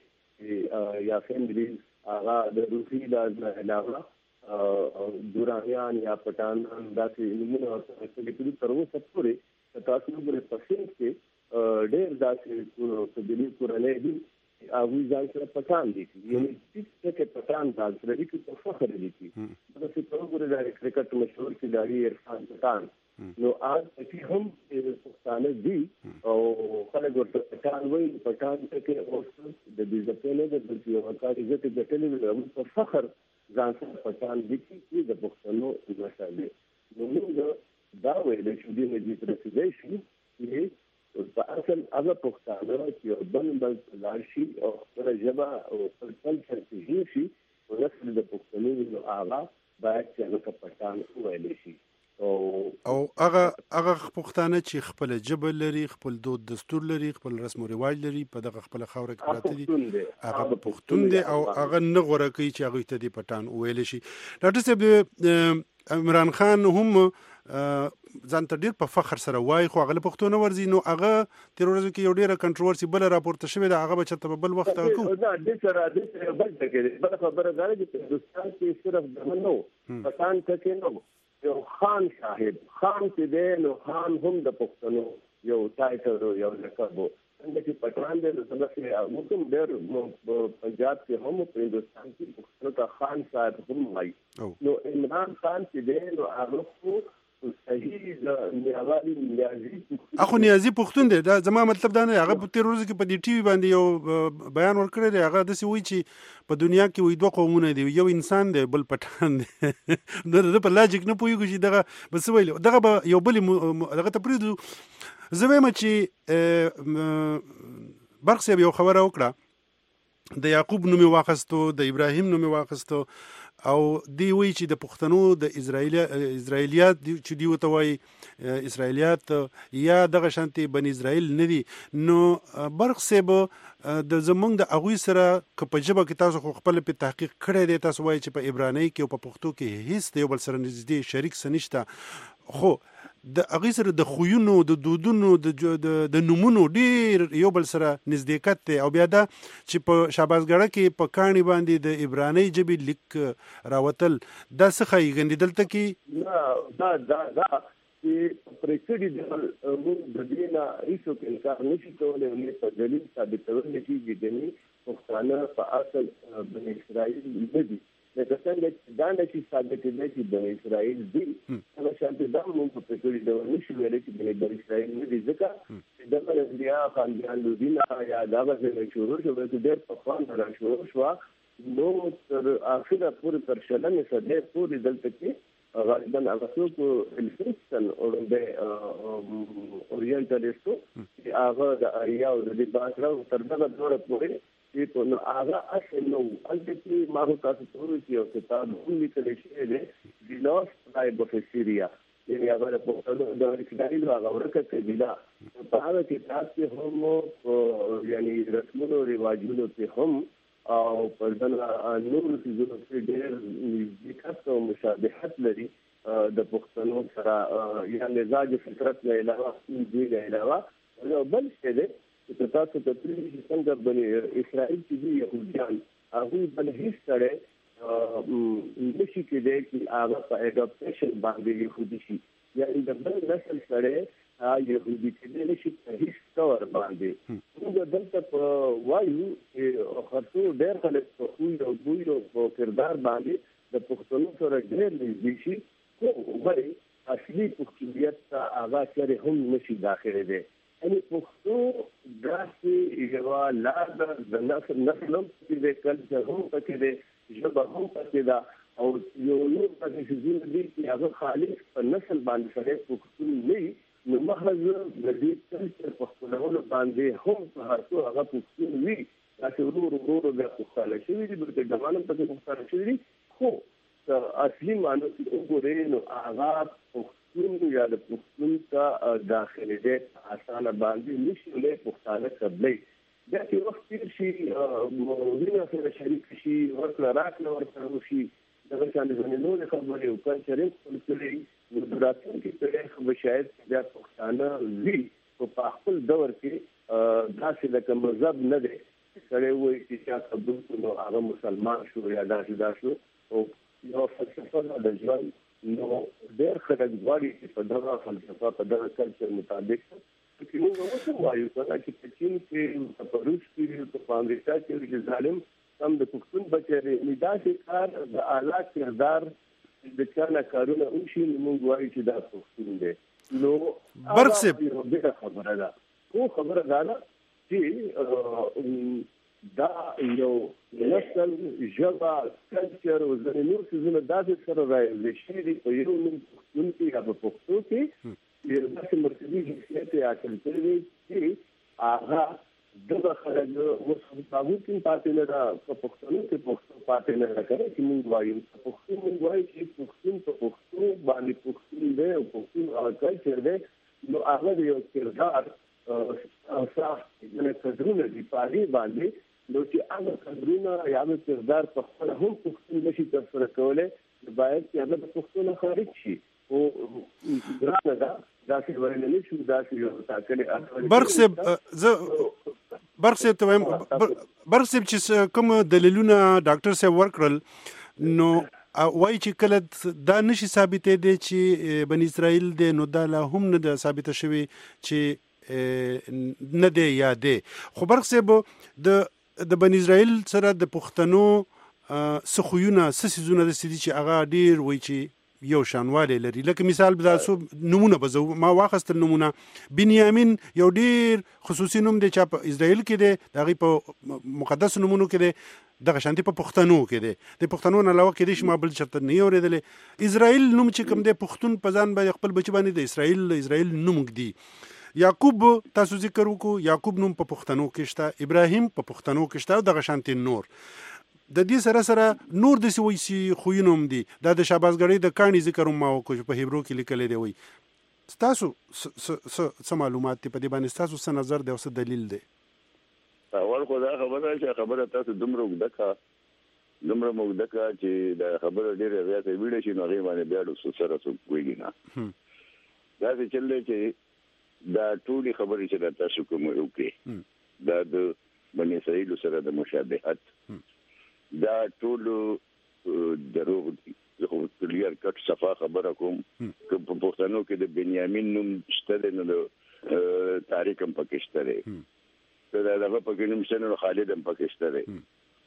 I: چې یا فیملی هغه د روسي د علاوه دورانیان یا پټانان دا چې نمونه ورته کې تر اوسه پورې تاسو موږ په فین کې ډېر دا چې په دې کورنۍ دي هغه ځان سره پټان دي یعنی چې پټان ځان سره دي په فخر دي دا چې په وګوره د کرکټ مشهور کھلاڑی عرفان پټان نو آج چې هم پښتانه دي او خلک ورته پټان وایي پټان کې اوس د دې ځکه نه د بلکې یو کار عزت ګټلې په فخر ځان سره پټان دي چې د پښتنو مسالې نو موږ دا وایو چې دې نه دي ترڅې شي په اصل هغه پښتانه چې بل بل لاړ شي او خپل ژبه او خپل کلچر کې شي او نسل د پښتنو نو هغه باید چې هغه پټان ویل شي او
F: او هغه هغه پښتانه چې خپل ژبه لري خپل دود دستور لري خپل رسم او رواج لري په دغه خپل خاور کې پراته دي هغه پښتون دي او هغه نه غوړه کوي چې هغه ته دي پټان ویل شي ډاکټر صاحب عمران خان هم ځان ته ډیر په فخر سره وای خو هغه پښتون ورزي نو هغه تیر ورځ کې یو ډیره کنټروورسي بل راپورته شوې ده هغه به چرته په بل وخت کو
I: نه د سره د سره بل څه بل خبره ده چې هندوستان کې صرف د نو پټان ټکي نو یو خان صاحب خان چې دی نو خان هم د پښتنو یو ټایټل یو لقب څنګه چې پټان دی نو څنګه موږ ډېر پنجاب کې هم په هندوستان کې پښتنو ته خان صاحب هم وایي نو عمران خان چې دی نو هغه
F: اخو نیازي پښتون دی دا زما مطلب دا نه هغه په تیر ورځ کې په دې ټي وي باندې یو بیان ورکړی دی هغه داسې وایي چې په دنیا کې وایي دوه قومونه دي یو انسان دی بل پټان دی د په لاجیک نه پوهېږو چې دغه بس ویل دغه به یو بل دغه ته پرېږدو زه وایم چې برق صاحب یو خبره وکړه د یعقوب نوم واخستو، د ابراهیم نوم واخستو، او دی وی چې د پښتنو د اسرائیل اسرائیلیات چې دی وته وای اسرائیلیات یا دغه شانتي بن اسرائیل نه دي. نو برق سیب د زمونږ د اغوی سره که په ژبه کې تاسو خو خپل په تحقیق کړی دی، تاسو وایي چې په عبرانی کې او په پښتو کې هیڅ یو بل سره نږدې شریک سنشته، خو د هغې سره د خویونو د دودونو د نومونو ډېر یو بل سره نزدېکت دی. او بیا دا چې په شهبازګړه کې په کاڼي باندې د عبرانۍ ژبې لیک راوتل دا څه ښایي ګندې دلته کې
I: نه دا دا دا چې پرېکړې د موږ د دې نه هېڅوک انکار نشي کولی او نه په دلیل ثابتولی کېږي ګنې پښتانه په اصل بن اسرائیل نه دي. لکه څنګه چې دا نه شي ثابتېدی چې بن اسرائیل دي، هغه شانتې دا موږ په پرېکړې ډول نشو ویلی چې بن اسرائیل نه دي، ځکه چې دغه نظریه خانجان لودینه یا دغه ځای نه شروع شوه، چې ډېر پخوا نه را شروع شوه، نو تر اخره پورې تر شلمې صدۍ پورې دلته کې غالبا هغه څوک هیلفینسټن اورینټالیسټو چې هغه د اریا او د دې باکګراونډ تر دغه دوره پورې چې نو هغه اصل نو هلته کې ما خو تاسو ته وایي چې یو کتاب هم لیکلی شوی دی د لوست ټرایب اف سیریا، یعنې هغه د پښتنو د اسرائیلو هغه ورکه قبیله په هغه کتاب کې هم یعنې رسمونو رواجونو کې هم او پر دغه نورو څیزونو کې ډېر نزدېکت او مشابهت لري د پښتنو سره، یا مزاج فطرت نه علاوه دې نه علاوه. او بل شی دی چې تاسو ته پرېږدي چې څنګه بن اسرائیل چې دي یهودیان هغوی بل هېڅ سړی نشي کېدی چې هغه په اډاپټیشن باندې یهودي شي، یعنې د بل نسل سړی یهودي کېدی نشي په هېڅ طور باندې. موږ دلته په وایو چې خرڅو ډېر خلک په خوی او بوی او په کردار باندې د پښتنو سره ډېر نږدې شي، خو ولې اصلي پښتونیت ته هغه چېرې هم نشي داخلېدی. یعنې پښتو داسې یوه لار ده، د نسل نسل هم پکې دی، کلچر هم پکې دی، ژبه هم پکې ده، او یو نور پکې څیزونه دي چې هغه خالص په نسل باندې سړی پښتون نه وي، نو محض د دې کلچر پښتونولو باندې هم په هر څو هغه پښتون وي، داسې ورو ورو بیا پښتانه شوي دي، بلکې ډمان هم پکې پښتانه شوي دي، خو اصلي معنی چې وګورئ نو هغه پښتون یا د پښتون ته داخلېدی اسانه باندې نشي ویلی پښتانه قبلوي. بیا چې وخت تېر شي موضوعونه سره شریک شي، ورکړه راکړه ورسره وشي، دغه شانې ځینې نورې خبرې او کلچر یې خپل کړي، نو د راتلونکي پېړۍ خو به شاید بیا پښتانه وي، خو په خپل دور کې داسې لکه مذهب نه دی سړی وایي چې چا قبول کړو نو هغه مسلمان شو یا داسې دا شو، او یو فلسفه ده د ژوند. نو ډېر خلک غواړي چې په دغه فلسفه په دغه کلچر مطابق چې موږ اوس هم وایو چې په چین کې په روس کې په امریکا کې چې ظالم هم د پښتون بچی دی، نو داسې کار د اعلی کردار د چا نه کارونه وشي نو موږ وایو چې دا پښتون دی. نو
F: برق صاحب
I: یوه بېله خبره ده، خو خبره دا ده چې دا یو نسل ژبه کلچر او ځینې نور څیزونه داسې سره رایوځای شوي دي په یو نوم پښتون کې یا په پښتو کې چې داسې مرکزي حیثیت یې حاصل کړی دی چې هغه دغه خلک اوس هغوی کې پاتې نه ده، په پښتنو کې پښتو پاتې نه ده، که چې موږ وایو په پښتو موږ وایو چې پښتون په پښتو باندې پښتون دی او پښتون هغه کلچر دی، نو هغه د یو کردار اساس قدرونه دي په هغې باندې، نو چې هغه قدرونه یا هغه کردار په خپله هم پښتون نشي ترسره کولی، نو باید چې هغه د پښتو نه خارج شي. خو ګرانه ده داسې ویلی نه شو، داسې یو ټاکلې
F: برق صاحب زه برق صاحب ته وایم، برق صاحب چې کوم دلیلونه ډاکټر صاحب ورکړل نو وایي چې کله دا نشي ثابتېدی چې بن اسرائیل دی، نو دا لا هم نه ده ثابته شوې چې نه دی یا دی. خو برق صاحب د د بن اسرائیل سره د پښتنو څه خویونه څه څیزونه داسې دي چې هغه ډېر وایي چې یو شانوالی لري. لکه مثال به دا څو نومونه به زه ما واخیستل نومونه، بنیامین یو ډېر خصوصي نوم دی چې په اسرائیل کې دی، د هغې په مقدسو نومونو کې دی، دغه شانتې په پښتنو کې دی، د پښتنو نه علاوه کېدای شي ما بل چېرته نه یې اورېدلی. اسرائیل نوم چې کوم دی پښتون په ځان باندې خپل بچي باندې د اسرائیل اسرائیل نوم ږدي. یعقوب تاسو ذکر وکړو یعقوب نوم په پښتنو کې شته ابراهیم په پښتنو کې شته او دغه شانتي نور د دې سره سره نور د سويسي خوینوم دي دا د شاباسګړې د کاني ذکر ما وکړو په هیبرو کې لیکل دی وي تاسو څه معلومات په دې باندې تاسو څه نظر دی او څه دلیل دی
G: اول خو دا خبره چې خبره تاسو دومره وګدکا دومره وګدکا چې دا خبره ډیره زیاته ویډیو شي نو غي باندې بیا د سره څه کوي نه دا چې چلې چې دا ټولي خبرې چې تاسو کوم وکړي دا د بني اسرائیل سره د مشابهت دا ټول دروغ دي زه کلیر کټ صفه خبره کوم چې په پښتنو کې د بنیامین نوم شته نو د تاریخ هم پکې شته دی دا دغه پکې نوم شته نو خالد هم پکې شته دی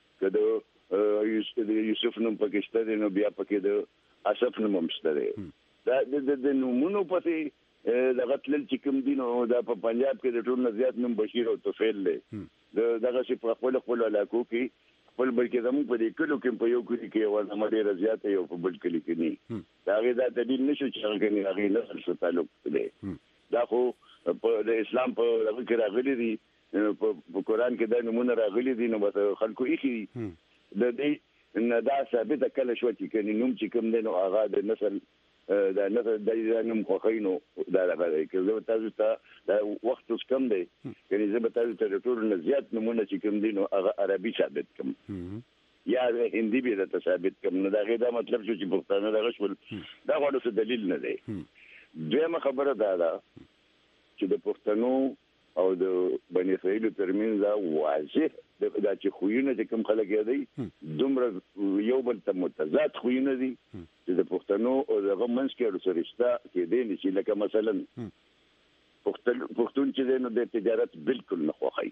G: کله یوسف نوم پکې شته دی نو بیا پکې د اسف نوم هم شته دی دا د نومونو پته دغه تل چې کوم دي نو دا په پنجاب کې د ټول نه زیات نوم بشیر او توفیل دی دغه چې په خپل خپل علاقو کې خپل بلکې زموږ په دې کلو کې په یو کلی کې ورته مډه رضایت یو په بل کلی کې نه دا غي دا تدین نشو چې هغه نه هغه نه سره تعلق دی دا خو په اسلام په هغه کې راغلي دي په قران کې دا نمونه راغلي دي نو خلکو یې د دې نه دا ثابت کله شو چې کني نوم چې کوم دی نو هغه د نسل دا نه د نوم خوښینو دا راغلی چې تاسو ته دا وخت اوس کم دی کني زه به تاسو ته ټول نه زیات نمونه چې کوم دی نو هغه عربي ثابت کوم یا هندي به د ثابت کوم نو دا غي دا مطلب چې پښتانه دا غشول دا غواړو څه دلیل نه دی دویمه خبره دا ده چې د پښتنو او د بني اسرائیل ترمنځ دا واضح دا چې خوینه چې کوم خلک دی دومره یو بل ته متضاد خوینه دي چې د پښتنو او دغه منځ کې رسرشته کې دي چې لکه مثلا پښتون پښتون چې دی نو د تجارت بالکل نه خوښي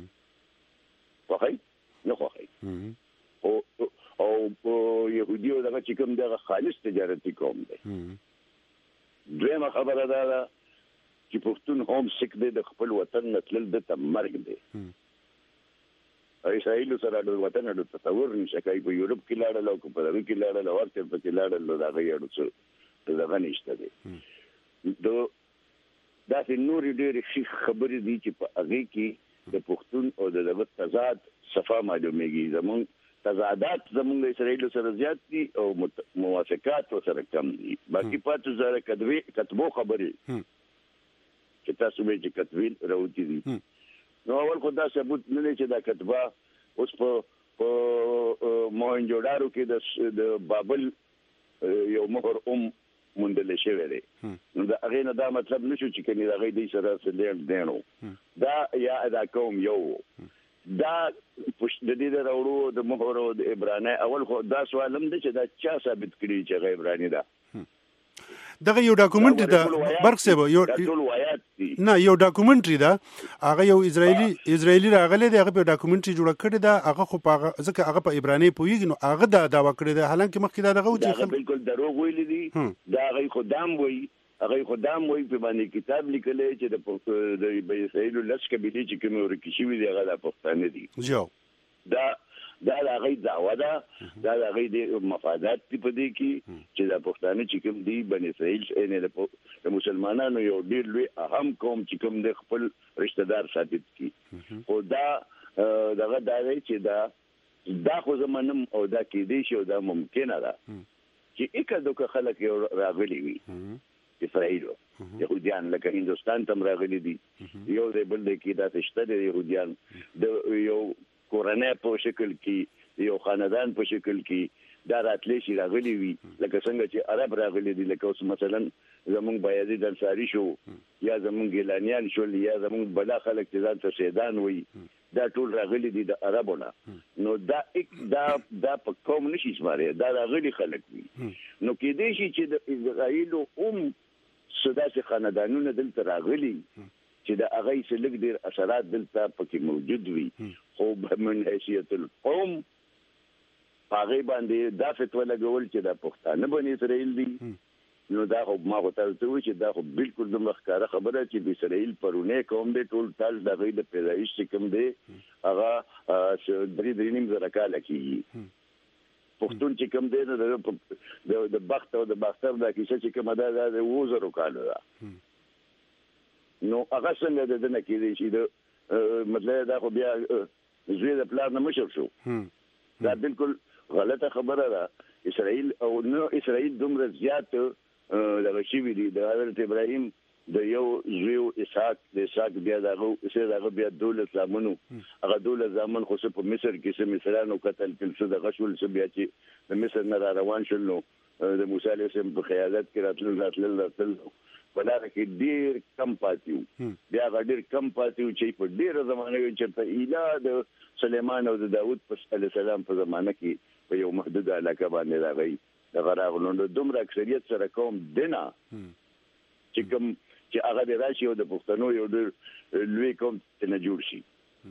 G: خوښي نه خوښي او او يهودي او دغه چې کوم دغه خالص تجارتي قوم دی دویمه خبره دا ده چې پښتون هم سک دی د خپل وطن نتلل د تمرګ دی اسرائیل سره د وطن د تصور نشه کوي په یورپ کې لاړل او په دغه کې لاړل او ورته په کې لاړل دا غي اړو څه دغه نشته دی دو دا چې نور ډېر شي خبرې دي چې په هغه کې د پښتون او دغه تضاد صفه معلومیږي زمون تضادات زمون د اسرائیل سره زیات دي او موافقات سره کم دي باقي پاتې زره کدوې کتبو خبرې چې تاسو به چې کتویل راوتی دي نو اول خدا ثبوت نه لري چې دا کتبه اوس په موهنجودارو کې د بابل یو مهر ام مندل شوی دی نو دا هغه نه دا مطلب نشو چې کني دا غي دي سره سلیل دینو دا یا دا کوم یو دا پښ د دې راوړو د مهر او د عبرانه اول خو دا سوال هم دي چې دا چا ثابت کړي چې غیر عبراني ده
F: دغه یو ډاکومنټری ده برق سبا یو نه یو ډاکومنټری ده هغه یو اسرایلی اسرایلی راغلی دی هغه په ډاکومنټری جوړ کړی ده هغه خو په ځکه هغه په عبرانی پویږي نو هغه دا داوا کړی ده حالانکه مخکې دا دغه چې
G: بالکل دروغ ویل دي دا هغه خدام وایي هغه خدام وایي په باندې کتاب لیکلی چې د د اسرایل لس کبیلې چې کوم ورکشي وي هغه د پښتانه دي
F: جو
G: دا دا هغه دعوا ده دا هغه د مفادات په دې کې چې د پښتانه چې کوم دی بني اسرائیل نه د مسلمانانو یو ډیر لوی اهم قوم چې کوم د خپل رشتہ دار ثابت کی او دا دغه دایي چې دا دا خو زمونږ او دا کې دی چې دا ممکنه ده چې یک دوه خلک یو راغلي وي اسرائیل يهوديان لکه هندستان تم راغلي دي یو د بل د کې دا شته د يهوديان د یو کورنۍ په شکل کې یو خاندان په شکل کې دا راتلی شي راغلي وي لکه څنګه چې عرب راغلي دي لکه اوس مثلا زمونږ بایزید انصاری شو یا زمونږ ګیلانیان شو یا زمونږ بلا خلک چې ځان ته سیدان وي دا ټول راغلي دي د عربونه نو دا یک دا دا په کوم نشي شماره دا راغلي خلک وي نو کې دې شي چې د اسرائیل هم سداسي خاندانونه دلته راغلي چې دا هغه یې لږ ډیر اثرات دلته پکې موجود وي خو من حیثیت القوم هغه باندې دا فتوا لګول چې دا پښتانه بني اسرائیل دي نو دا خو ما غوښتل ته وي چې دا خو بالکل د مخکاره خبره چې د اسرائیل پرونه کوم دی ټول تل د غي د پیدایش کوم دی هغه درې درې نیم زره کال کېږي پښتون چې کوم دی د د بخت او د باختر د کیسه چې کوم دا د وزرو کال ده نو هغه څنګه د دنه کې دي چې د مطلب دا خو بیا زوی د پلان نه مشر شو دا بالکل غلطه خبره ده اسرائیل او نو اسرائیل دومره زیات دغه شی وی دي د حضرت ابراهیم د یو زوی اسحاق د اسحاق بیا دغه اسه دغه بیا دولت زامنو هغه دولت زامن خو په مصر کې سم مصرانو قتل کړل څه د غشول څه بیا چې د مصر نه روان شول نو د موسی علیه السلام په قیادت کې راتلل راتلل راتلل ولاره کې ډیر کم پاتیو بیا ډیر کم پاتیو چې په ډیره زمانه کې چې په ایله د سليمان او د داوود علیه السلام په زمانه کې په یو محدود علاقه باندې راغی د غراغلو د دومره اکثریت سره کوم دینه چې کوم چې هغه د راشي او د پښتنو یو ډېر لوی کوم ته جوړ شي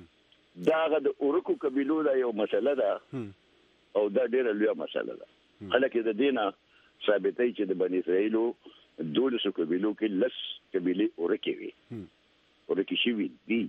G: دا هغه د اورکو قبیلو دا یو مسله ده او دا ډېره لوی مسله ده هلکه د دینه ثابتای چې د بنی اسرائیلو دولسو قبیلو کې لس قبیلې اورکې وي اورکې شي وي دي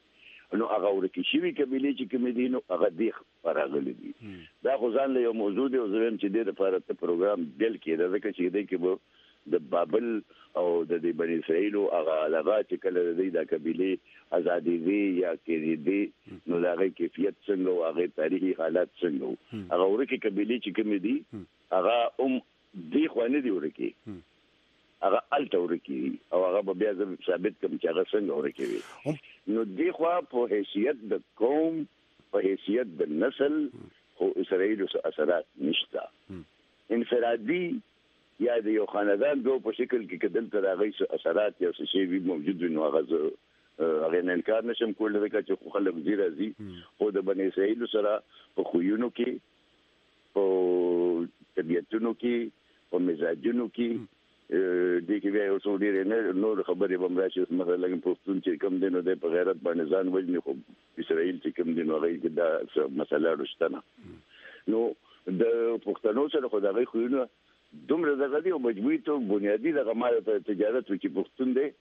G: نو هغه اورکې شي وي قبیلې چې کوم دي نو هغه دی راغلي دي دا خو ځان له یو موضوع دی او زم چې د لپاره ته پروګرام بل کې دا ځکه چې دې کې به د بابل او د دې بنی اسرائیلو هغه علاوه چې کله د دې د قبيله ازادي وی یا کې دې نو دا غي کیفیت څنګه او هغه تاریخي حالات څنګه هغه ورکه قبيله چې کوم دي هغه ام دی خو نه دی ورکه هغه الته ورکه او هغه بیا ثابت کوم چې هغه څنګه ورکه نو دی خو په حیثیت د قوم په حیثیت د نسل خو اسرائیل او اثرات نشته انفرادي یا د یو خاندان دو په شکل کې کدل تر هغه اثرات یا څه شی موجود نو هغه هغه نه انکار نشم کولای چې خو خلک زی راځي او د بنی اسرائیل سره په خوینو کې په طبيعتونو کې په مزاجونو کې د کې بیا اوسو ډیر نه نور خبرې بم راشي مثلا پښتون چې کوم دینو د په غیرت باندې ځان وژني خو اسرائیل چې کوم دینو هغه دا مسله رښتنه نو د پښتنو سره خو دغه خوینو دومره دغه دی او مجبوری ته بنیادی دغه مال ته تجارت وکي پښتون دی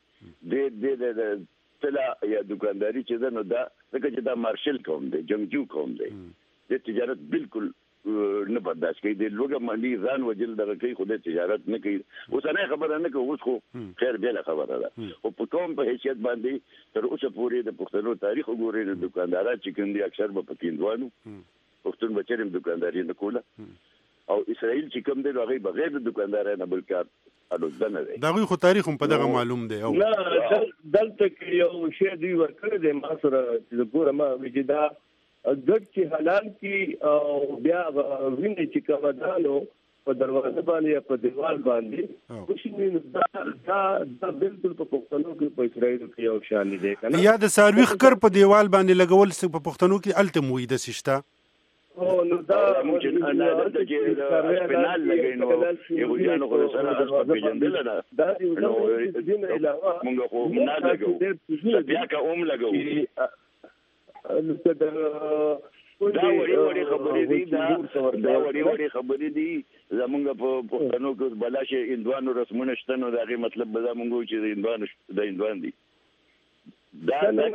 G: د د د تلا یا دکانداری چې ده نو دا ځکه چې دا مارشل قوم دی جنگجو قوم دی د تجارت بالکل نه برداشت کوي د لوګه باندې ځان وجل دغه کوي خو د تجارت نه کوي اوس نه خبره نه کوي اوس خو خیر بل خبره ده او په کوم په حیثیت باندې تر اوسه پورې د پښتنو تاریخ وګورئ د دکاندارا چې کوم دي اکثر په پکیندوانو پښتون بچریم دکانداري نه کوله او اسرائیل چې کوم دی هغه بغیر د دکاندارانو بلکې اډو دنه دی
F: دا غوي خو تاریخ هم په دغه معلوم دی او
I: نه دلته کې یو شی دی ورکړی دی ما سره چې ګوره ما وجدا ګډ چې حلال کې او بیا ویني چې کومه دانو په دروازه باندې په دیوال باندې خوشی دا دا د بالکل په پښتنو کې په اسرائیل کې یو شان دی کنه
F: یا د ساروي خکر په دیوال باندې لګول په پښتنو کې الته موي د سشتا
I: او نو دا
G: ممکن انا د چې سپینال لګینو یو ځانو خو سره د پیژندل نه
I: دا یو دین علاوه
G: موږ خو نه لګو بیا کا اوم لګو
I: نو دا
G: دا وړي وړي خبرې دي دا دا وړي وړي خبرې دي زمونږ په پښتنو کې بلاشه اندوانو رسمونه شته نو دا غي مطلب به زمونږ چې اندوان د اندوان دي دا دا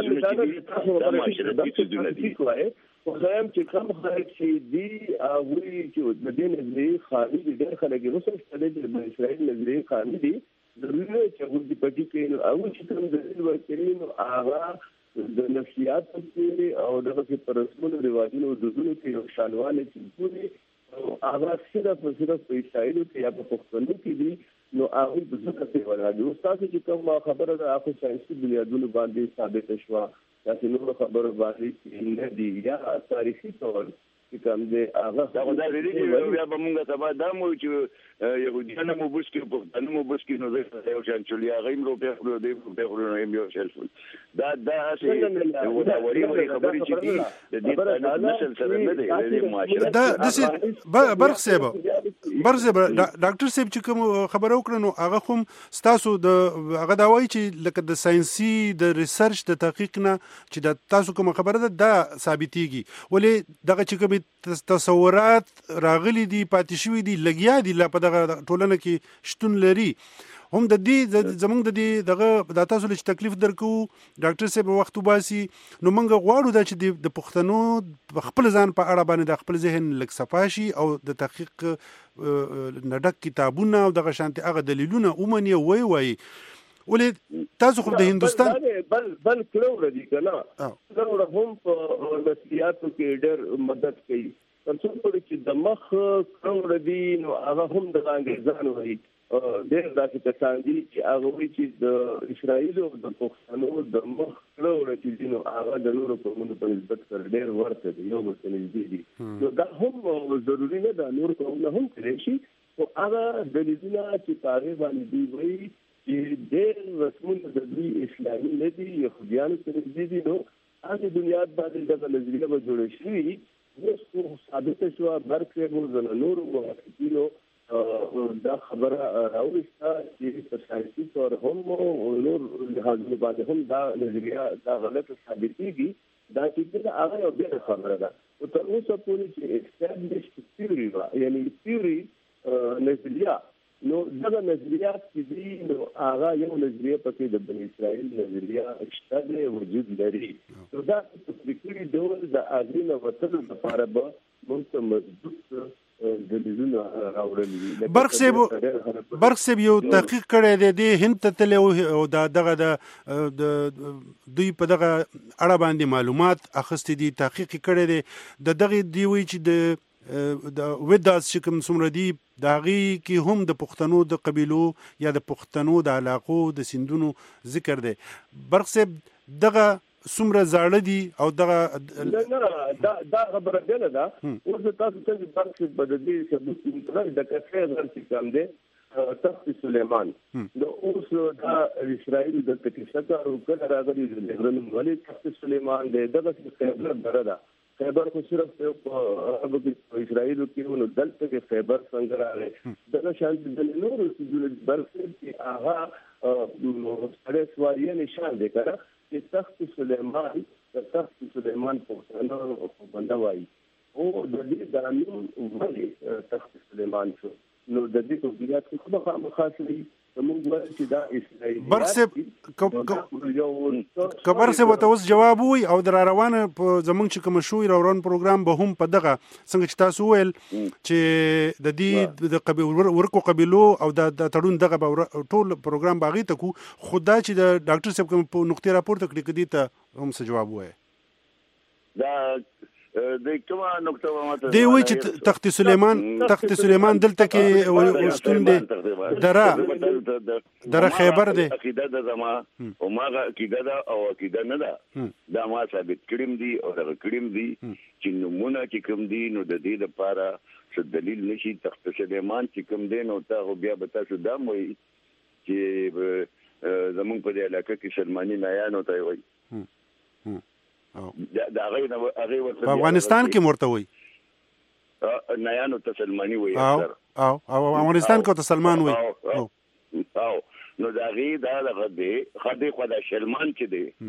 G: چې معاشرتي څه دي
I: کوي خو هم چې کوم خلک چې دی او چې د دې نظریه خالي دي ډېر خلک یې وسه ستل د اسرائیل نظریه خالي دي ضروري چې موږ د پټي کې او چې کوم د دې ورکړي نو هغه د نفسیات په او دغه په رسمونو رواجونو د دونو کې یو شانواله چې پوری هغه صرف صرف په اسرائیل کې یا په پښتنو کې دي نو هغه د څه څه ورغلي او تاسو چې کوم خبره ده هغه ساينسي بنیادونو باندې ثابت شوه یا چې نور خبره باندې نه دی یا تاریخي تور چې کوم دی هغه
G: دا د دې بیا به موږ ته دا مو چې يهوديان مو بوسکي په دنه مو بوسکي نو زه یو شان چولي هغه مو په خپل دی په خپل نو یو شل دا دا چې ودا وری وری خبرې چې دي د دې نسل سره نه دی د معاشره
F: دا د برخ سیبه برخ سیبه ډاکټر صاحب چې کوم خبرو کړنو هغه هم تاسو د هغه دا وایي چې لکه د ساينسي د ریسرچ د تحقیق نه چې د تاسو کوم خبره ده دا ثابتيږي ولې دغه چې کوم تصورات راغلي دي پاتې شوی دي لګیا دي لا په دغه ټولنه کې شتون لري هم د دې زمونږ د دې دغه د تاسو لږ تکلیف درکو ډاکټر صاحب وخت وباسي نو موږ غواړو دا چې د پښتنو خپل ځان په اړه باندې د خپل ذهن لږ صفاشي او د تحقیق نډک کتابونه او دغه شانتي هغه دلیلونه اومني وای وای ولې تاسو خو د هندستان
I: بل بل کلو ردی کنه کلو هم په نسلیاتو کې ډېر مدد کوي تر څو پورې چې د مخ کلو ردی نو هغه هم د انګریزانو وایي ډېر داسې کسان دي چې هغه وایي چې د اسرائیل او د پښتنو د مخ کلو ردی نو هغه د نورو قومونو په نسبت سره ډېر ورته دي یو بل ته نږدې دي نو دا هم ضروري نه ده نور قومونه هم کړی شي خو هغه دلیلونه چې په هغې باندې دوی وایي چې ډېر رسمونه د دوی اسلامي نه دي یهودیانو ته نږدې دي نو هغې بنیاد باندې دغه نظریه به جوړه شوي اوس خو ثابته شوه برق صاحب او د نورو محققینو دا خبره راوسته چې په ساینسي طور هم او نور لحاظونو باندې هم دا نظریه دا غلطه ثابتېږي دا چې هغه یو بله خبره ده او تر اوسه پورې چې اسټابلیشډ تیوري وه یعنې تیوري نظریه نو دغه نظریات چې دي نو هغه یو نظریه پکې د بني اسرائیل نظریه شته دی وجود لري نو دا په فکري ډول د هغې نه وتلو لپاره به موږ ته مضبوط دلیلونه راوړلي دي
F: برق صاحب برق صاحب یو تحقیق کړی دی د هند ته تللی او دا دغه د دوی په دغه اړه باندې معلومات اخیستي دي تحقیق کړی دی د دغې دوی وایي چې د د وداس چې کوم څومره دي د هغې کې هم د پښتنو د قبیلو یا د پښتنو د علاقو د سیندونو ذکر دی برق صاحب دغه څومره زاړه دي او دغه
I: نه نه دا دا خبره بله ده اوس تاسو څنګه برق صاحب به د دې ثبوت کوئ د کفې غر چې کوم دی تخت سلیمان د اوس دا اسرائیل د کیسه کارو کله راغلي د غرنم ولې تخت سلیمان دی دغه خیبر دره ده خیبر خو صرف په اسرائیل کې نو دلته کې خیبر څنګه راغی دغه شان د نورو سیدل برق چې هغه سره سواریه نشان دی کړه چې تخت سلیمان تخت سلیمان پښتانه په بنده وایي او د دې د نوم ولې تخت سلیمان شو نو د دې په بنیاد کې خو به خاصه موږ وایو چې دا اسرائیل
F: برق صاحب که برق صاحب ورته اوس جواب ووایي او د را روانه په زموږ چې کوم شوی را روان پروګرام به هم په دغه څنګه چې تاسو وویل چې د دې د ورکو قبیلو او د تړون دغه به ټول پروګرام به هغې ته کوو خو دا چې د ډاکټر صاحب کوم په نقطې راپورته کړي که دې ته هم څه جواب ووایي
G: دا د کومه نقطه ماته
F: دی وایي چې تخت سلیمان تخت سلیمان دلته کې شتون دی دره دره خیبر دی
G: عقیده ده زما او ماغه عقیده ده او عقیده نه ده دا ما ثابت کړم دي او دا کړم دي چې نمونه چې کوم دي نو د دې لپاره څه دلیل نشي تخت سلیمان چې کوم دی نو تاسو بیا به تاسو دا وایي چې زمونږ په دې علاقه کې سلماني نایان وته وایي دا غي نه هغه ورته
F: په افغانستان کې مرته وي
G: نایانو ته سلمانی وي
F: او او او افغانستان کې ته سلمان وي
G: او نو دا غي دا غدي خدي خو دا سلمان چې دی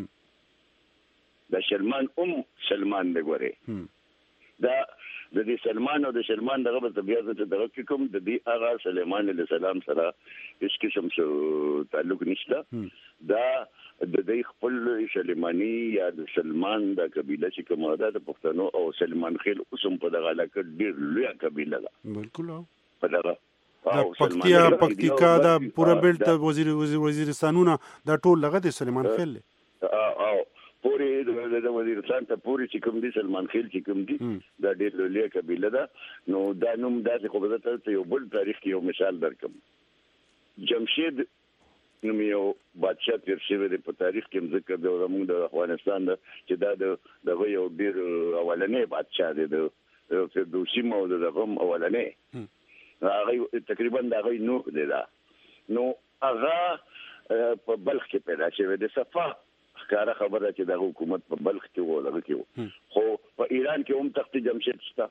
G: دا سلمان ام سلمان دی ګوره دا د دې سلمان او د سلمان دغه په طبيعت ته دغه کوم د دې اغا سليمان عليه السلام سره هیڅ قسم څه تعلق نشته دا د دې خپل سليماني یا د سلمان د قبيله چې کومه ده د پښتنو او سلمان خیل اوسم په دغه علاقه ډېر لوی قبيله ده
F: بالکل
G: په دغه
F: او پکتیا پکتیکا دا پورا بیلټ وزیر وزیرستانونه دا ټول لغه د سلمان خیل
G: او پوری د وزیرستان ته پوری چې کوم دي سلمان خیل چې کوم دي دا ډېر لوی قبيله ده نو دا نوم داسې خو به تاسو یو بل تاریخ کې یو مثال درکم جمشید نو یو بادشاہ تیر شوی دی په تاریخ کې ذکر دی زموږ د افغانستان د چې دا د دغه یو ډیر اولنې بادشاہ دی د فردوسي مو د غم اولنې هغه تقریبا د هغه نو دی دا نو هغه په بلخ کې پیدا شوی دی صفا ښکاره خبره چې د حکومت په بلخ کې و لږ کې خو په ایران کې هم تخت جمشید شته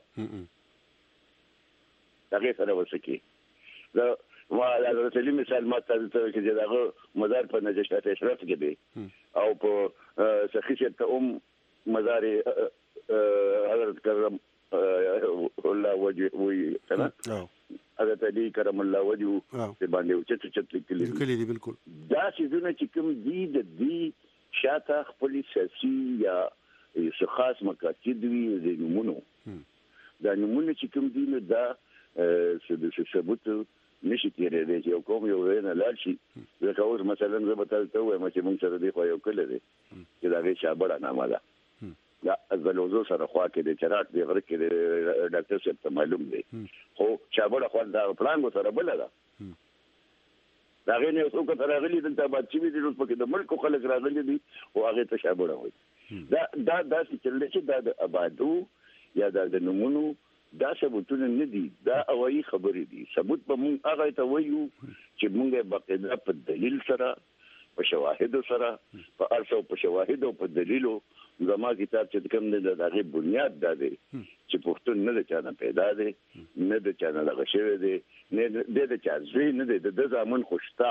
G: هغه سره وسکی دا ما د رسولي مثال ما تاسو ته کې دغه مزار په نجاشت اشرف کې دی او په سخیشت ته هم مزار حضرت کرم الله وجه وي کنه حضرت علي کرم الله وجه په باندې چت چت لیکلي
F: لیکلي دي بالکل
G: دا چې نه چې کوم دي د دې شاته خپل سیاسي یا خاص مقاصد وي د نمونه دا نمونه چې کوم دي نو دا څه د ثبوت نشي کېدای چې یو قوم یو نه لاړ شي. ځکه اوس مثلا زه به تاسو ته وایم چې موږ سره دی خو یو کله دی چې دا غي شابړه نامه ده. دا ازلوزو سره خوا کې د چراټ دی غره کې د ډاکټر صاحب ته معلوم دی. خو شابړه خو دا پلان سره بل ده. دا غي نه څوک تر غلي دلته بعد چې دې روز پکې د ملک خلک راغلي دي او هغه ته شابړه وي. دا دا دا چې دا د آبادو یا د نمونو دا ثبوتونه نه دي، دا اوایي خبرې دي. ثبوت به موږ هغه ته وایو چې موږ باقاعده په دلیل سره په شواهد سره په ارسو په شواهد او په دلیلو زما کتاب چې کوم نه د هغه بنیاد دا دی چې پښتون نه د چانه پیدا دی نه د چانه لغه شوی دی نه د چا ځوی نه دی د ځامن خوشتا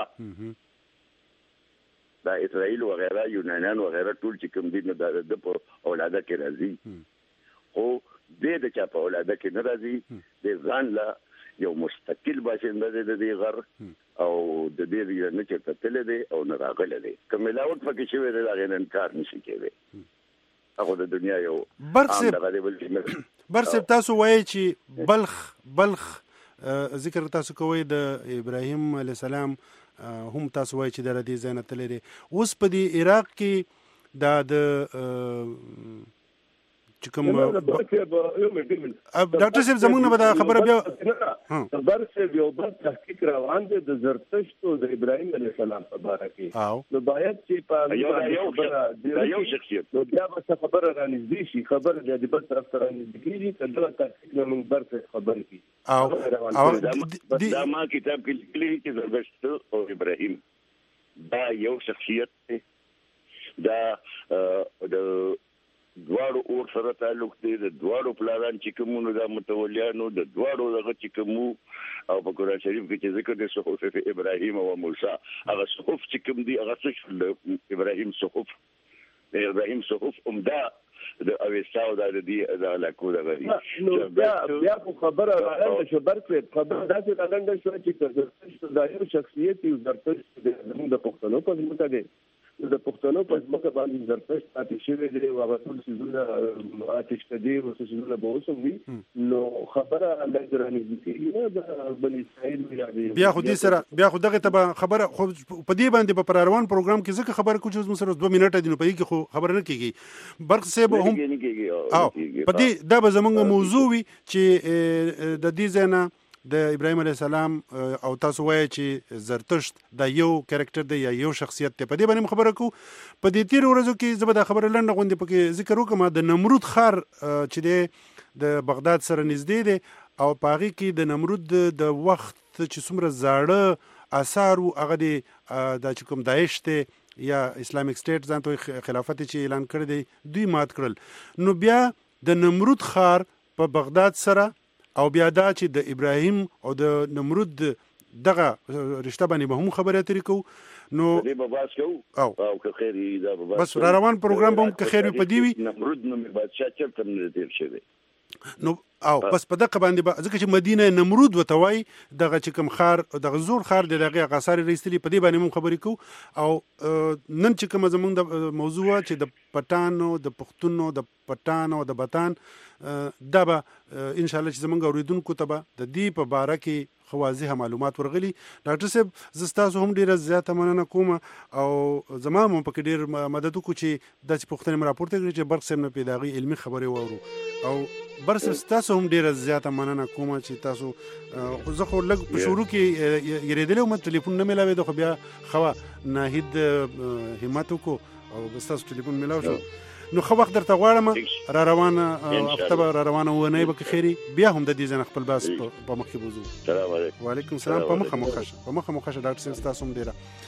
G: دا اسرائیل او غیره یونانیان او غیره ټول چې کوم دي نه د په اولاده کې راځي. خو د د چا په اولاده کې نه راځي، د ځان لا یو مستقل باشنده دی د دې غر او د دې نه چې تل دی او نه راغلی دی. کوملاوت پکې شوی دی دا غن انکار نشي کېږي. هغه د دنیا یو
F: برسه برسه تاسو وایي چې بلخ بلخ ذکر تاسو کوی د ابراهیم علیه السلام هم تاسو وایي چې د دې ځای نه تللی دی. اوس په دې عراق کې دا د چې کوم ډاکټر صاحب زموږ نه به دا خبره بیا
I: برسه یو بل تحقیق روان دی د زرتشت او د ابراهیم علیه السلام په باره کې. نو باید چې په یو شخصیت نو بیا به خبره رانږدې شي، خبره د دې بل طرف ته رانږدې کېږي که دغه تحقیق نه موږ برسه خبرې کړي.
G: دا ما کتاب کې لیکلي چې زرتشت او ابراهیم دا یو شخصیت دی، دا د دواړو اور سره تعلق دی، د دواړو پلاران چې کومونو د متولیانو د دواړو دغه چې کومو او په قرآن شریف کې چې ذکر دی صحف ابراهیم او موسی، هغه صحف چې کوم دی هغه څه ابراهیم صحف د ابراهیم صحف عمده د اويستاو د دې د علاقو دغه دی.
I: نو بیا بیا خبره راغله شو برکت خبره داسې راغله شو چې د یو شخصیت یو درته د پښتنو په ځمکه دی د پښتنو په ځمکه باندې زرتشت پاتې شوی دی او هغه ټول څیزونه آتش کدي او څیزونه به اوس هم وي. نو خبره الله رانږدې کېږي نه د بني اسرائیل
F: بیا خو دې سره بیا خو دغه ته خبره خو په دې باندې په پراروان پروګرام کې ځکه خبره کوو چې موږ سره دوه منټه دي نو په دې کې خو خبره نه کېږي. برق صاحب هم او په دې دا به زموږ موضوع وي چې د دې ځای نه د ابراهیم علیه السلام او تاسو وایي چې زرتشت دا یو کریکټر دی یا یو شخصیت دی. په دې باندې خبره کوو. په دې تیر ورځو کې زه به دا خبره لنډه غوندې پکې ذکر وکړم. د نمرود ښار چې دی د بغداد سره نږدې دی او په هغې کې د نمرود د وخت چې څومره زاړه آثار وو هغه د دا چې کوم داعش دی یا اسلامیک سټیټ ځان ته خلافت چې اعلان کړی دی دوی مات کړل. نو بیا د نمرود ښار په بغداد سره او بیا دا چې د ابراهیم او د نمرود دغه رشته باندې به هم خبرې اترې کوو. نو
G: دې به بحث کوو او که خیر وي دا به
F: بس را روان پروګرام به هم که خیر وي په دې وي.
G: نمرود نومې بادشاه چېرته نه دی تېر شوی
F: نو او بس په دغه باندې به ځکه چې مدینه نمرود ورته وایي دغه چې کوم ښار دغه زوړ ښار دی د هغې هغه اثار یې راایستلي په دې باندې هم خبرې کوو. او نن چې کومه زموږ د موضوع وه چې د پټانو د پښتونو د پټان او د بتان دا به انشاءالله چې زموږ اورېدونکو ته به د دې په باره کې ښه واضحه معلومات ورغلي. ډاکټر صاحب زه ستاسو هم ډېره زیاته مننه کوم او زما هم پکې ډېر مدد وکړو چې داسې پوښتنې مې راپورته کړي چې برق صاحب نه پې د هغوی علمي خبرې واورو. او برق صاحب ستاسو هم ډېره زیاته مننه کوم چې تاسو زه خو لږ په شروع کې یېرېدلی وم ټلیفون نه میلاوېده خو بیا ښه ناهید همت وکړو او ستاسو ټلیفون میلاو شو. نو ښه وخت درته غواړم را روانه هفته به را روانه اونۍ به که خیري بیا هم د دې ځای نه خپل بحث په مخ کې بوځو. وعلیکم السلام. په مخه مو ښه شه په مخه مو ښه شه ډاکټر صاحب ستاسو هم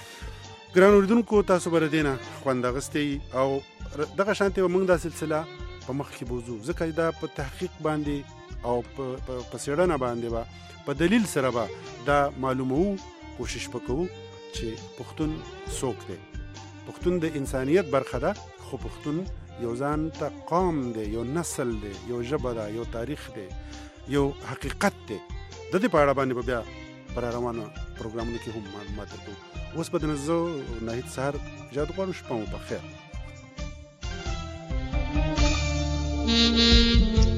F: ډېره ګران اورېدونکو تاسو به له دې نه خوند اخیستی او دغه شانتې به موږ دا سلسله په مخ کې بوځو ځکه دا په تحقیق باندې او په څېړنه باندې به په دلیل سره به دا معلوموو کوشش به کوو چې پښتون څوک دی. پښتون د انسانیت برخه ده خو پښتون یو ځان ته قوم دی یو نسل دی یو ژبه ده یو تاریخ دی یو حقیقت دی. د دې په اړه باندې به بیا پر روانه پروګرامونو کې هم معلومات درکوو. اوس به د نزو ناهید سهار اجازه غواړو. شپه مو په خیر.